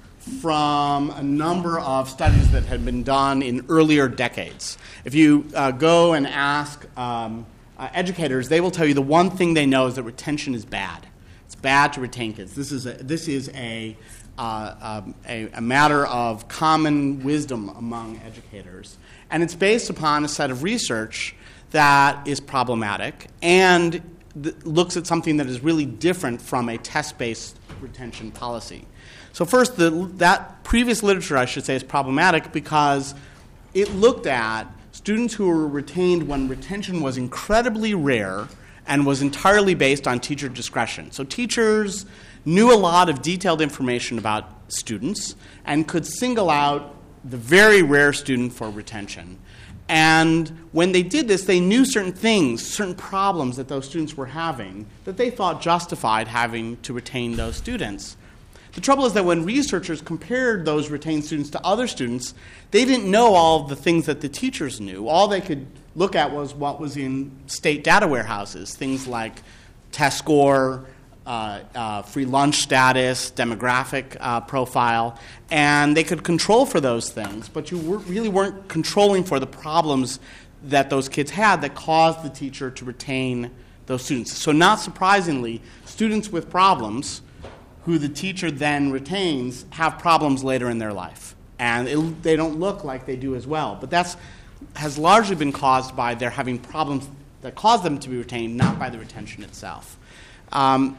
from a number of studies that had been done in earlier decades. If you uh, go and ask um, uh, educators, they will tell you the one thing they know is that retention is bad. It's bad to retain kids. This is a, this is a, uh, um, a, a matter of common wisdom among educators. And it's based upon a set of research that is problematic and th- looks at something that is really different from a test-based retention policy. So first, the, that previous literature, I should say, is problematic because it looked at students who were retained when retention was incredibly rare and was entirely based on teacher discretion. So teachers knew a lot of detailed information about students and could single out the very rare student for retention. And when they did this, they knew certain things, certain problems that those students were having that they thought justified having to retain those students. The trouble is that when researchers compared those retained students to other students, they didn't know all of the things that the teachers knew. All they could look at was what was in state data warehouses, things like test score, uh, uh, free lunch status, demographic uh, profile, and they could control for those things, but you were, really weren't controlling for the problems that those kids had that caused the teacher to retain those students. So not surprisingly, students with problems who the teacher then retains have problems later in their life. And it, they don't look like they do as well. But that's has largely been caused by their having problems that cause them to be retained, not by the retention itself. Um,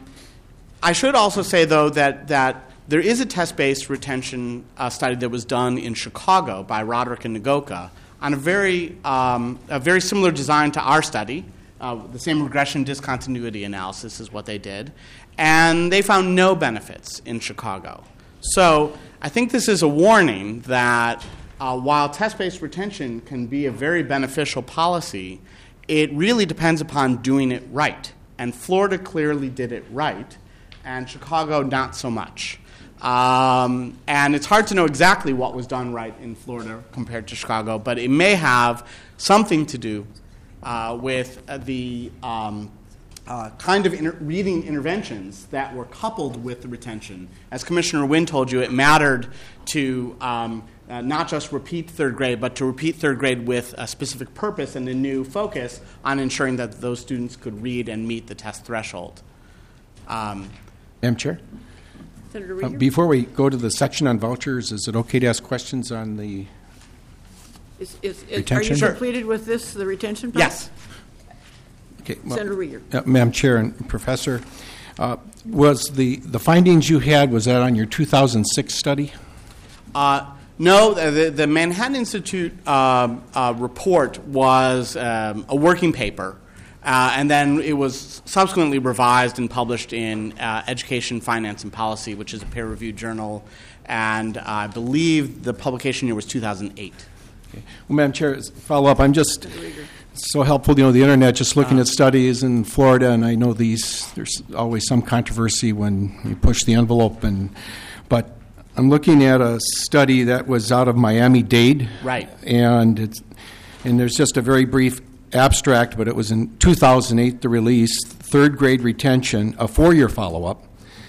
I should also say, though, that, that there is a test-based retention uh, study that was done in Chicago by Roderick and Nagoka on a very, um, a very similar design to our study. Uh, the same regression discontinuity analysis is what they did. And they found no benefits in Chicago. So I think this is a warning that uh, while test-based retention can be a very beneficial policy, it really depends upon doing it right. And Florida clearly did it right, and Chicago not so much. Um, and it's hard to know exactly what was done right in Florida compared to Chicago, but it may have something to do uh, with uh, the um, Uh, kind of inter- reading interventions that were coupled with the retention. As Commissioner Wynn told you, it mattered to um, uh, not just repeat third grade, but to repeat third grade with a specific purpose and a new focus on ensuring that those students could read and meet the test threshold. Um, Madam Chair? Senator Uh, Rieger? before we go to the section on vouchers, is it okay to ask questions on the Is, is, is, are retention? you Sure. completed with this, the retention part? yes. Okay, well, Senator Rieger. Uh, Madam Chair and Professor, uh, was the, the findings you had, was that on your two thousand six study? Uh, no, the, the Manhattan Institute um, uh, report was um, a working paper, uh, and then it was subsequently revised and published in uh, Education, Finance, and Policy, which is a peer-reviewed journal, and I believe the publication year was two thousand eight. Okay. Well, Madam Chair, as a follow-up, I'm just so helpful, you know, the internet, just looking Uh, at studies in Florida, and I know these, there's always some controversy when you push the envelope, and but I'm looking at a study that was out of Miami-Dade. Right. And it's, and there's just a very brief abstract, but it was in two thousand eight, the release, third grade retention, a four-year follow-up.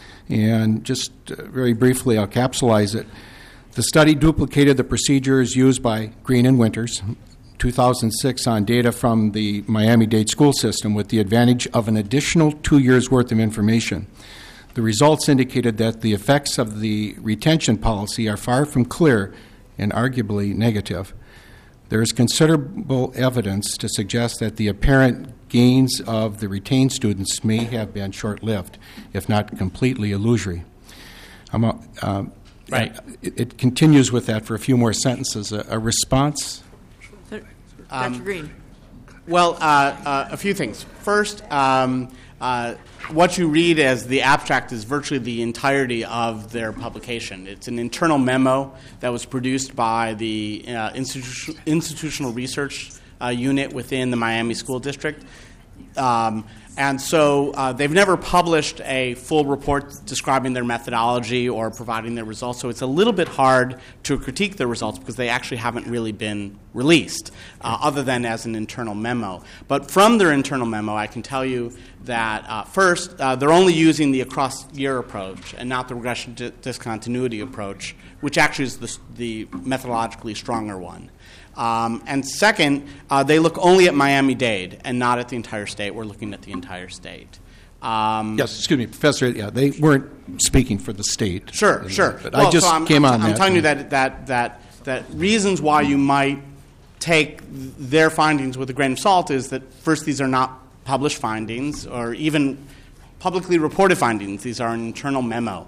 And just uh, very briefly, I'll capsulize it. The study duplicated the procedures used by Green and Winters, two thousand six, on data from the Miami-Dade school system with the advantage of an additional two years' worth of information. The results indicated that the effects of the retention policy are far from clear and arguably negative. There is considerable evidence to suggest that the apparent gains of the retained students may have been short-lived, if not completely illusory. I'm, uh, um, Right. It, it continues with that for a few more sentences. A, a response? Doctor Um, Green. Well, uh, uh, a few things. First, um, uh, what you read as the abstract is virtually the entirety of their publication. It's an internal memo that was produced by the uh, institu- institutional research uh, unit within the Miami School District. Um, and so uh, they've never published a full report describing their methodology or providing their results, so it's a little bit hard to critique their results because they actually haven't really been released, uh, other than as an internal memo. But from their internal memo, I can tell you that, uh, first, uh, they're only using the across-year approach and not the regression di- discontinuity approach, which actually is the, the methodologically stronger one. Um, and second, uh, they look only at Miami-Dade and not at the entire state. We're looking at the entire state. Um, Yes, excuse me, Professor. Yeah, they weren't speaking for the state. Sure, sure. But Well, I just so I'm, came I'm, on I'm that. telling you that, that, that, that reasons why you might take their findings with a grain of salt is that, first, these are not published findings or even publicly reported findings. These are an internal memo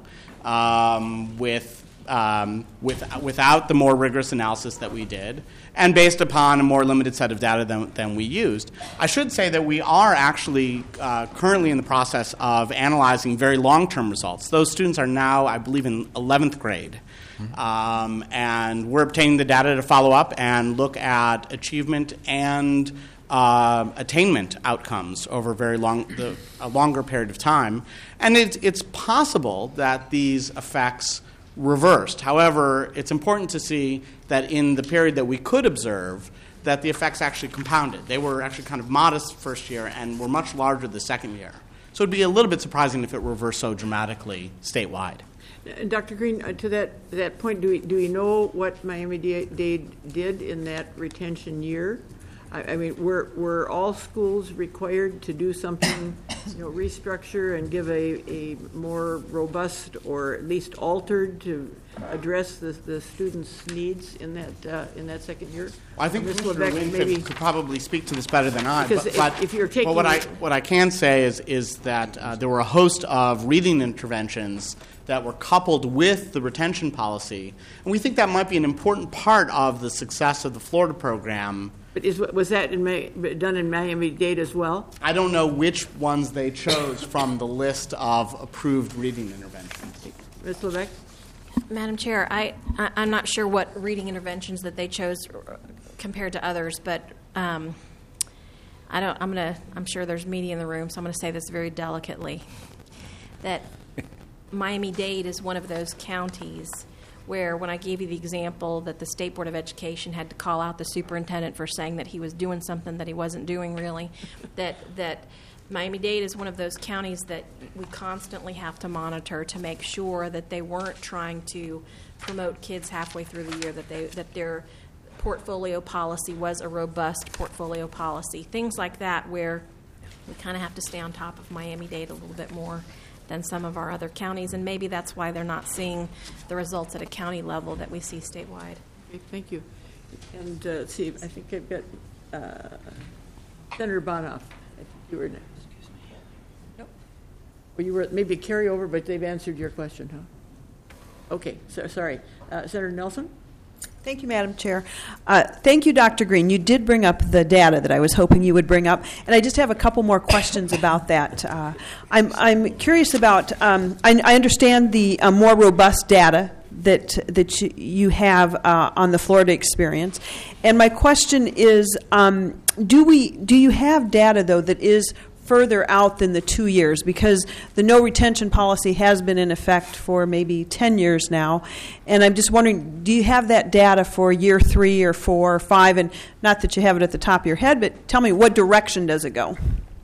um, with Um, with, without the more rigorous analysis that we did, and based upon a more limited set of data than, than we used. I should say that we are actually uh, currently in the process of analyzing very long-term results. Those students are now, I believe, in eleventh grade. Mm-hmm. Um, and we're obtaining the data to follow up and look at achievement and uh, attainment outcomes over a very long, the, a longer period of time. And it, it's possible that these effects reversed. However, it's important to see that in the period that we could observe, that the effects actually compounded. They were actually kind of modest first year and were much larger the second year. So it'd be a little bit surprising if it reversed so dramatically statewide. And Doctor Green, uh, to that, that point, do we, do we know what Miami-Dade did in that retention year? I, I mean, were, were all schools required to do something, you know, restructure and give a, a more robust or at least altered to address the, the students' needs in that uh, in that second year? Well, I think Miz Mister Levesque, Wynn maybe could, could probably speak to this better than I. Because but, if- but, if you're but taking- what I what I can say is is that uh, there were a host of reading interventions that were coupled with the retention policy, and we think that might be an important part of the success of the Florida program. But is was that in May, done in Miami-Dade as well? I don't know which ones they chose from the list of approved reading interventions. Miz Levesque? Madam Chair, I, I, I'm not sure what reading interventions that they chose compared to others, but um, I don't. I'm gonna. I'm sure there's media in the room, so I'm going to say this very delicately. That Miami-Dade is one of those counties where, when I gave you the example that the State Board of Education had to call out the superintendent for saying that he was doing something that he wasn't doing really, that that Miami-Dade is one of those counties that we constantly have to monitor to make sure that they weren't trying to promote kids halfway through the year, that they that their portfolio policy was a robust portfolio policy. Things like that where we kind of have to stay on top of Miami-Dade a little bit more than some of our other counties, and maybe that's why they're not seeing the results at a county level that we see statewide. Okay, thank you. And uh, let's see, I think I've got uh, Senator Bonoff. I think you were next. Excuse me. Nope. Well, you were maybe a carryover, but they've answered your question, huh? Okay, so, sorry. Uh, Senator Nelson? Thank you, Madam Chair. Uh, thank you, Doctor Green. You did bring up the data that I was hoping you would bring up, and I just have a couple more questions about that. Uh, I'm, I'm curious about, um, I, I understand the uh, more robust data that, that you, you have uh, on the Florida experience, and my question is, um, do we, do you have data, though, that is further out than the two years, because the no retention policy has been in effect for maybe ten years now, and I'm just wondering, do you have that data for year three or four or five, and not that you have it at the top of your head, but tell me, what direction does it go?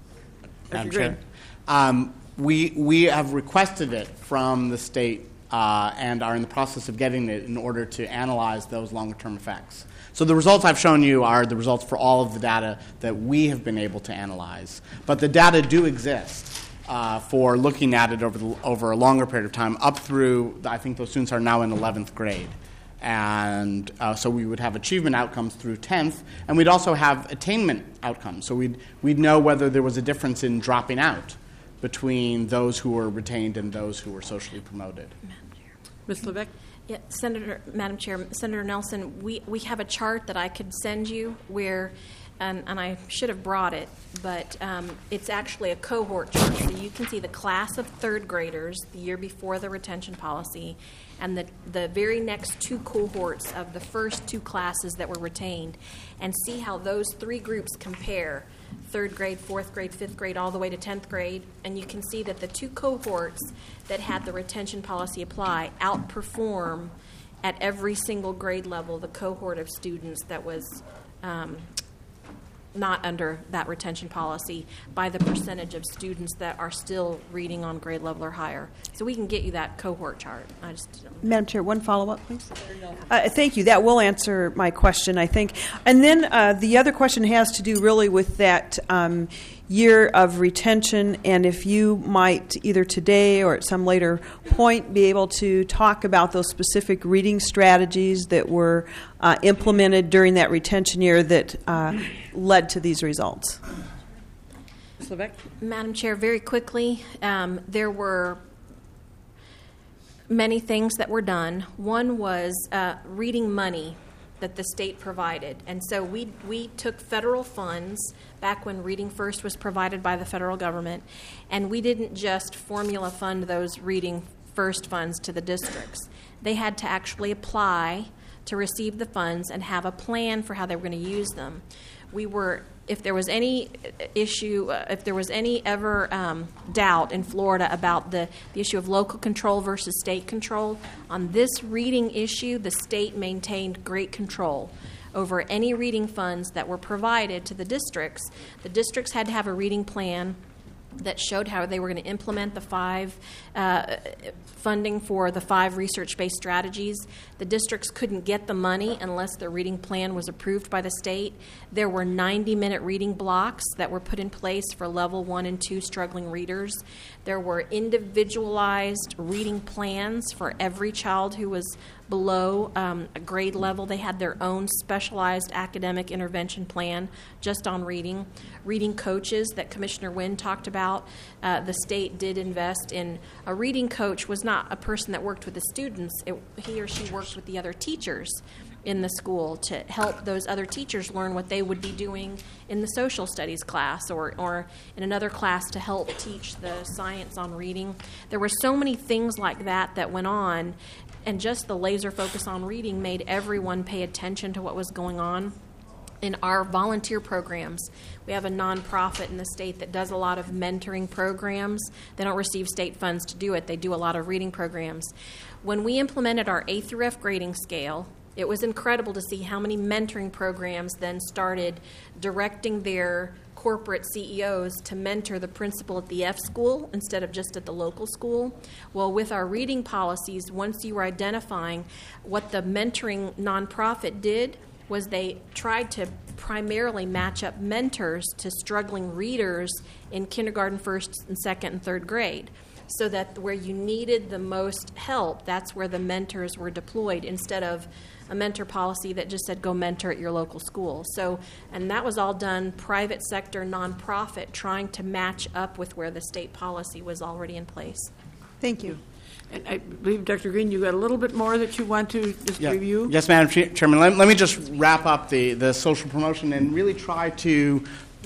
Madam Chair, um, we we have requested it from the state uh, and are in the process of getting it in order to analyze those longer-term effects. So the results I've shown you are the results for all of the data that we have been able to analyze. But the data do exist uh, for looking at it over, the, over a longer period of time, up through, I think those students are now in eleventh grade. And uh, so we would have achievement outcomes through tenth, and we'd also have attainment outcomes. So we'd, we'd know whether there was a difference in dropping out between those who were retained and those who were socially promoted. Miz Levesque? Yeah, Senator, Madam Chair, Senator Nelson, we, we have a chart that I could send you where, and, and I should have brought it, but um, it's actually a cohort chart. So you can see the class of third graders the year before the retention policy and the, the very next two cohorts of the first two classes that were retained, and see how those three groups compare, third grade, fourth grade, fifth grade, all the way to tenth grade. And you can see that the two cohorts that had the retention policy apply outperform at every single grade level the cohort of students that was um, not under that retention policy by the percentage of students that are still reading on grade level or higher. So we can get you that cohort chart. I just Madam Chair, one follow-up, please. Uh, thank you. That will answer my question, I think. And then uh, the other question has to do really with that um, year of retention, and if you might either today or at some later point be able to talk about those specific reading strategies that were uh, implemented during that retention year that uh, led to these results. Miz Levesque? Madam Chair, very quickly, um, there were many things that were done. One was uh, reading money that the state provided. And so we we took federal funds back when Reading First was provided by the federal government, and we didn't just formula fund those Reading First funds to the districts. They had to actually apply to receive the funds and have a plan for how they were going to use them. We were, if there was any issue, uh, if there was any ever um, doubt in Florida about the, the issue of local control versus state control, on this reading issue, the state maintained great control over any reading funds that were provided to the districts. The districts had to have a reading plan that showed how they were going to implement the five uh, funding for the five research-based strategies. The districts couldn't get the money unless the reading plan was approved by the state. There were ninety-minute reading blocks that were put in place for level one and two struggling readers. There were individualized reading plans for every child who was below um, a grade level. They had their own specialized academic intervention plan just on reading. Reading coaches that Commissioner Wynn talked about, uh, the state did invest in. A reading coach was not a person that worked with the students. It, he or she worked with the other teachers in the school to help those other teachers learn what they would be doing in the social studies class or, or in another class to help teach the science on reading. There were so many things like that that went on, and just the laser focus on reading made everyone pay attention to what was going on. In our volunteer programs, we have a nonprofit in the state that does a lot of mentoring programs. They don't receive state funds to do it. They do a lot of reading programs. When we implemented our A through F grading scale, it was incredible to see how many mentoring programs then started directing their corporate C E Os to mentor the principal at the F school instead of just at the local school. Well, with our reading policies, once you were identifying what the mentoring nonprofit did was they tried to primarily match up mentors to struggling readers in kindergarten, first and second and third grade, so that where you needed the most help, that's where the mentors were deployed instead of a mentor policy that just said go mentor at your local school. So, and that was all done private sector, nonprofit, trying to match up with where the state policy was already in place. Thank you. And I believe, Doctor Green, you got a little bit more that you want to just yeah. review? Yes, Madam Chairman. Let, let me just wrap up the, the social promotion and really try to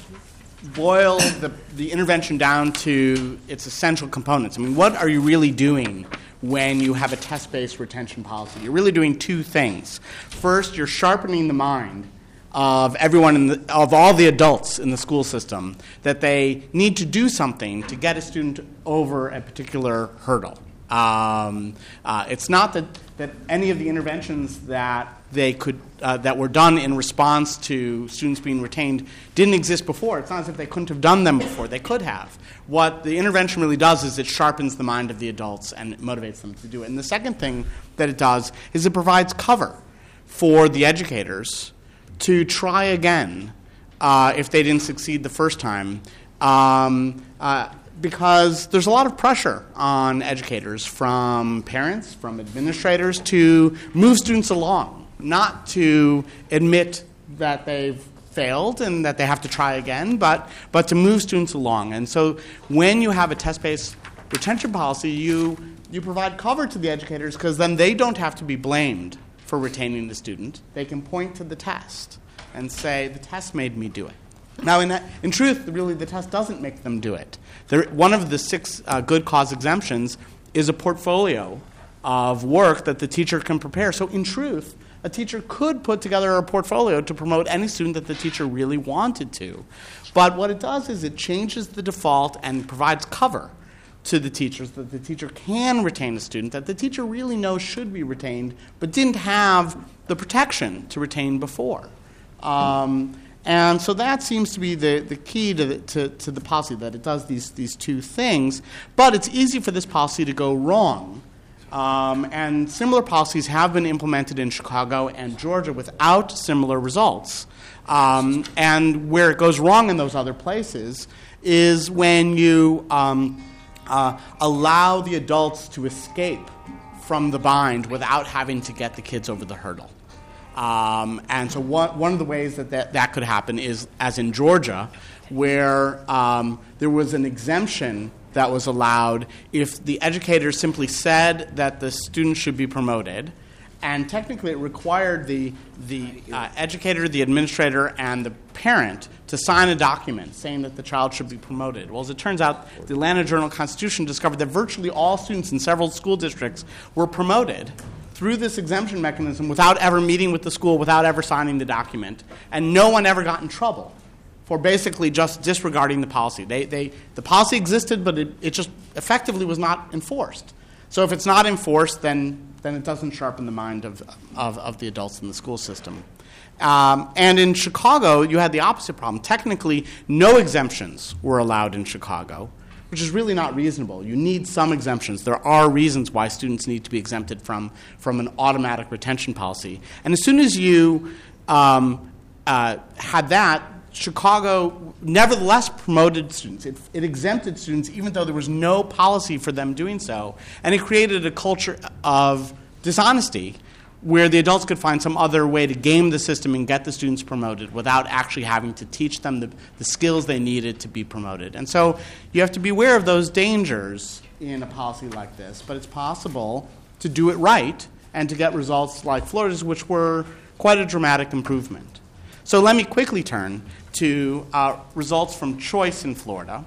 boil the, the intervention down to its essential components. I mean, what are you really doing when you have a test-based retention policy? You're really doing two things. First, you're sharpening the mind of everyone, in the, of all the adults in the school system, that they need to do something to get a student over a particular hurdle. Um, uh, it's not that, that any of the interventions that they could uh, that were done in response to students being retained didn't exist before. It's not as if they couldn't have done them before. They could have. What the intervention really does is it sharpens the mind of the adults and it motivates them to do it. And the second thing that it does is it provides cover for the educators to try again uh, if they didn't succeed the first time. Um, uh, because there's a lot of pressure on educators from parents, from administrators to move students along, not to admit that they've failed and that they have to try again, but, but to move students along. And so when you have a test-based retention policy, you you provide cover to the educators because then they don't have to be blamed for retaining the student. They can point to the test and say, the test made me do it. Now, in, that, in truth, really, the test doesn't make them do it. There, one of the six uh, good cause exemptions is a portfolio of work that the teacher can prepare. So, in truth, a teacher could put together a portfolio to promote any student that the teacher really wanted to. But what it does is it changes the default and provides cover to the teachers that the teacher can retain a student that the teacher really knows should be retained but didn't have the protection to retain before. Um, And so that seems to be the, the key to the, to, to the policy, that it does these, these two things. But it's easy for this policy to go wrong. Um, and similar policies have been implemented in Chicago and Georgia without similar results. Um, and where it goes wrong in those other places is when you um, uh, allow the adults to escape from the bind without having to get the kids over the hurdle. Um, and so one, one of the ways that, that that could happen is, as in Georgia, where um, there was an exemption that was allowed if the educator simply said that the student should be promoted, and technically it required the, the uh, educator, the administrator, and the parent to sign a document saying that the child should be promoted. Well, as it turns out, the Atlanta Journal-Constitution discovered that virtually all students in several school districts were promoted through this exemption mechanism without ever meeting with the school, without ever signing the document. And no one ever got in trouble for basically just disregarding the policy. They, they, the policy existed, but it, it just effectively was not enforced. So if it's not enforced, then, then it doesn't sharpen the mind of, of, of the adults in the school system. Um, and in Chicago, you had the opposite problem. Technically, no exemptions were allowed in Chicago, which is really not reasonable. You need some exemptions. There are reasons why students need to be exempted from, from an automatic retention policy. And as soon as you um, uh, had that, Chicago nevertheless promoted students. It, it exempted students even though there was no policy for them doing so. And it created a culture of dishonesty where the adults could find some other way to game the system and get the students promoted without actually having to teach them the, the skills they needed to be promoted. And so you have to be aware of those dangers in a policy like this, but it's possible to do it right and to get results like Florida's, which were quite a dramatic improvement. So let me quickly turn to uh, results from choice in Florida.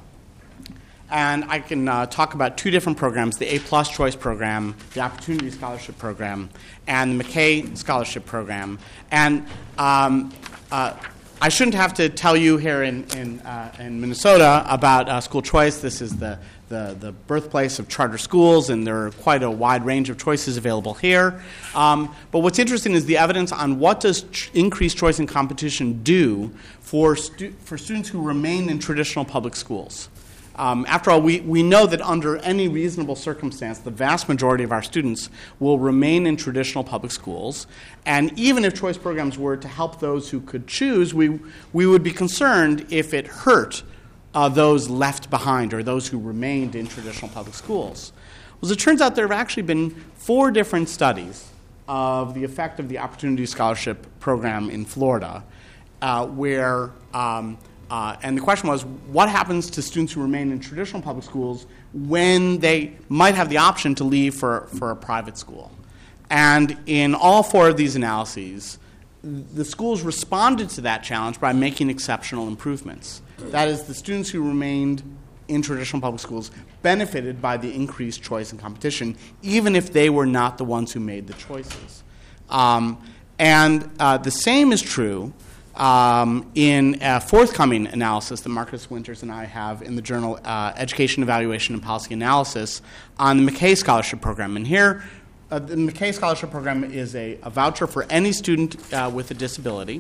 And I can uh, talk about two different programs, the A-plus Choice Program, the Opportunity Scholarship Program, and the McKay Scholarship Program. And um, uh, I shouldn't have to tell you here in, in, uh, in Minnesota about uh, school choice. This is the, the, the birthplace of charter schools, and there are quite a wide range of choices available here. Um, but what's interesting is the evidence on what does ch- increased choice and competition do for, stu- for students who remain in traditional public schools. Um, after all, we, we know that under any reasonable circumstance, the vast majority of our students will remain in traditional public schools. And even if choice programs were to help those who could choose, we, we would be concerned if it hurt uh, those left behind or those who remained in traditional public schools. Well, as it turns out, there have actually been four different studies of the effect of the Opportunity Scholarship Program in Florida, uh, where um, Uh, and the question was, what happens to students who remain in traditional public schools when they might have the option to leave for, for a private school? And in all four of these analyses, the schools responded to that challenge by making exceptional improvements. That is, the students who remained in traditional public schools benefited by the increased choice and competition, even if they were not the ones who made the choices. Um, and uh, the same is true Um, in a forthcoming analysis that Marcus Winters and I have in the journal uh, Education, Evaluation, and Policy Analysis on the McKay Scholarship Program. And here, uh, the McKay Scholarship Program is a, a voucher for any student uh, with a disability.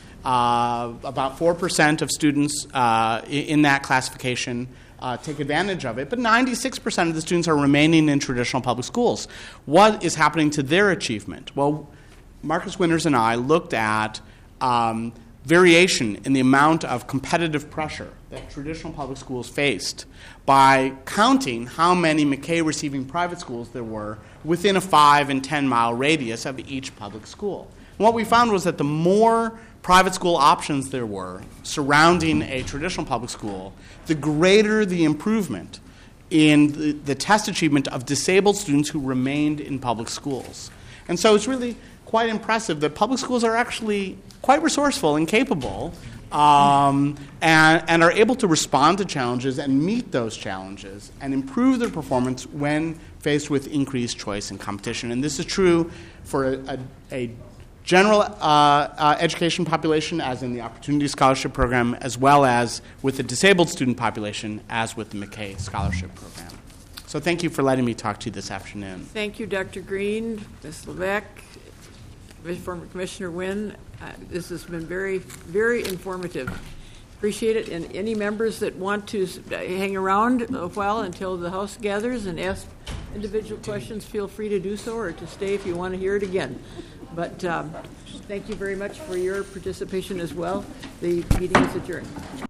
Uh, about four percent of students uh, in, in that classification uh, take advantage of it, but ninety-six percent of the students are remaining in traditional public schools. What is happening to their achievement? Well, Marcus Winters and I looked at um, variation in the amount of competitive pressure that traditional public schools faced by counting how many McKay receiving private schools there were within a five and ten mile radius of each public school. And what we found was that the more private school options there were surrounding a traditional public school, the greater the improvement in the, the test achievement of disabled students who remained in public schools. And so it's really quite impressive that public schools are actually quite resourceful and capable um, and, and are able to respond to challenges and meet those challenges and improve their performance when faced with increased choice and competition. And this is true for a, a, a general uh, uh, education population, as in the Opportunity Scholarship Program, as well as with the disabled student population, as with the McKay Scholarship Program. So thank you for letting me talk to you this afternoon. Thank you, Doctor Green, Miz Levesque, former Commissioner Wynn. Uh, this has been very, very informative. Appreciate it. And any members that want to hang around a while until the House gathers and ask individual questions, feel free to do so, or to stay if you want to hear it again. But um, thank you very much for your participation as well. The meeting is adjourned.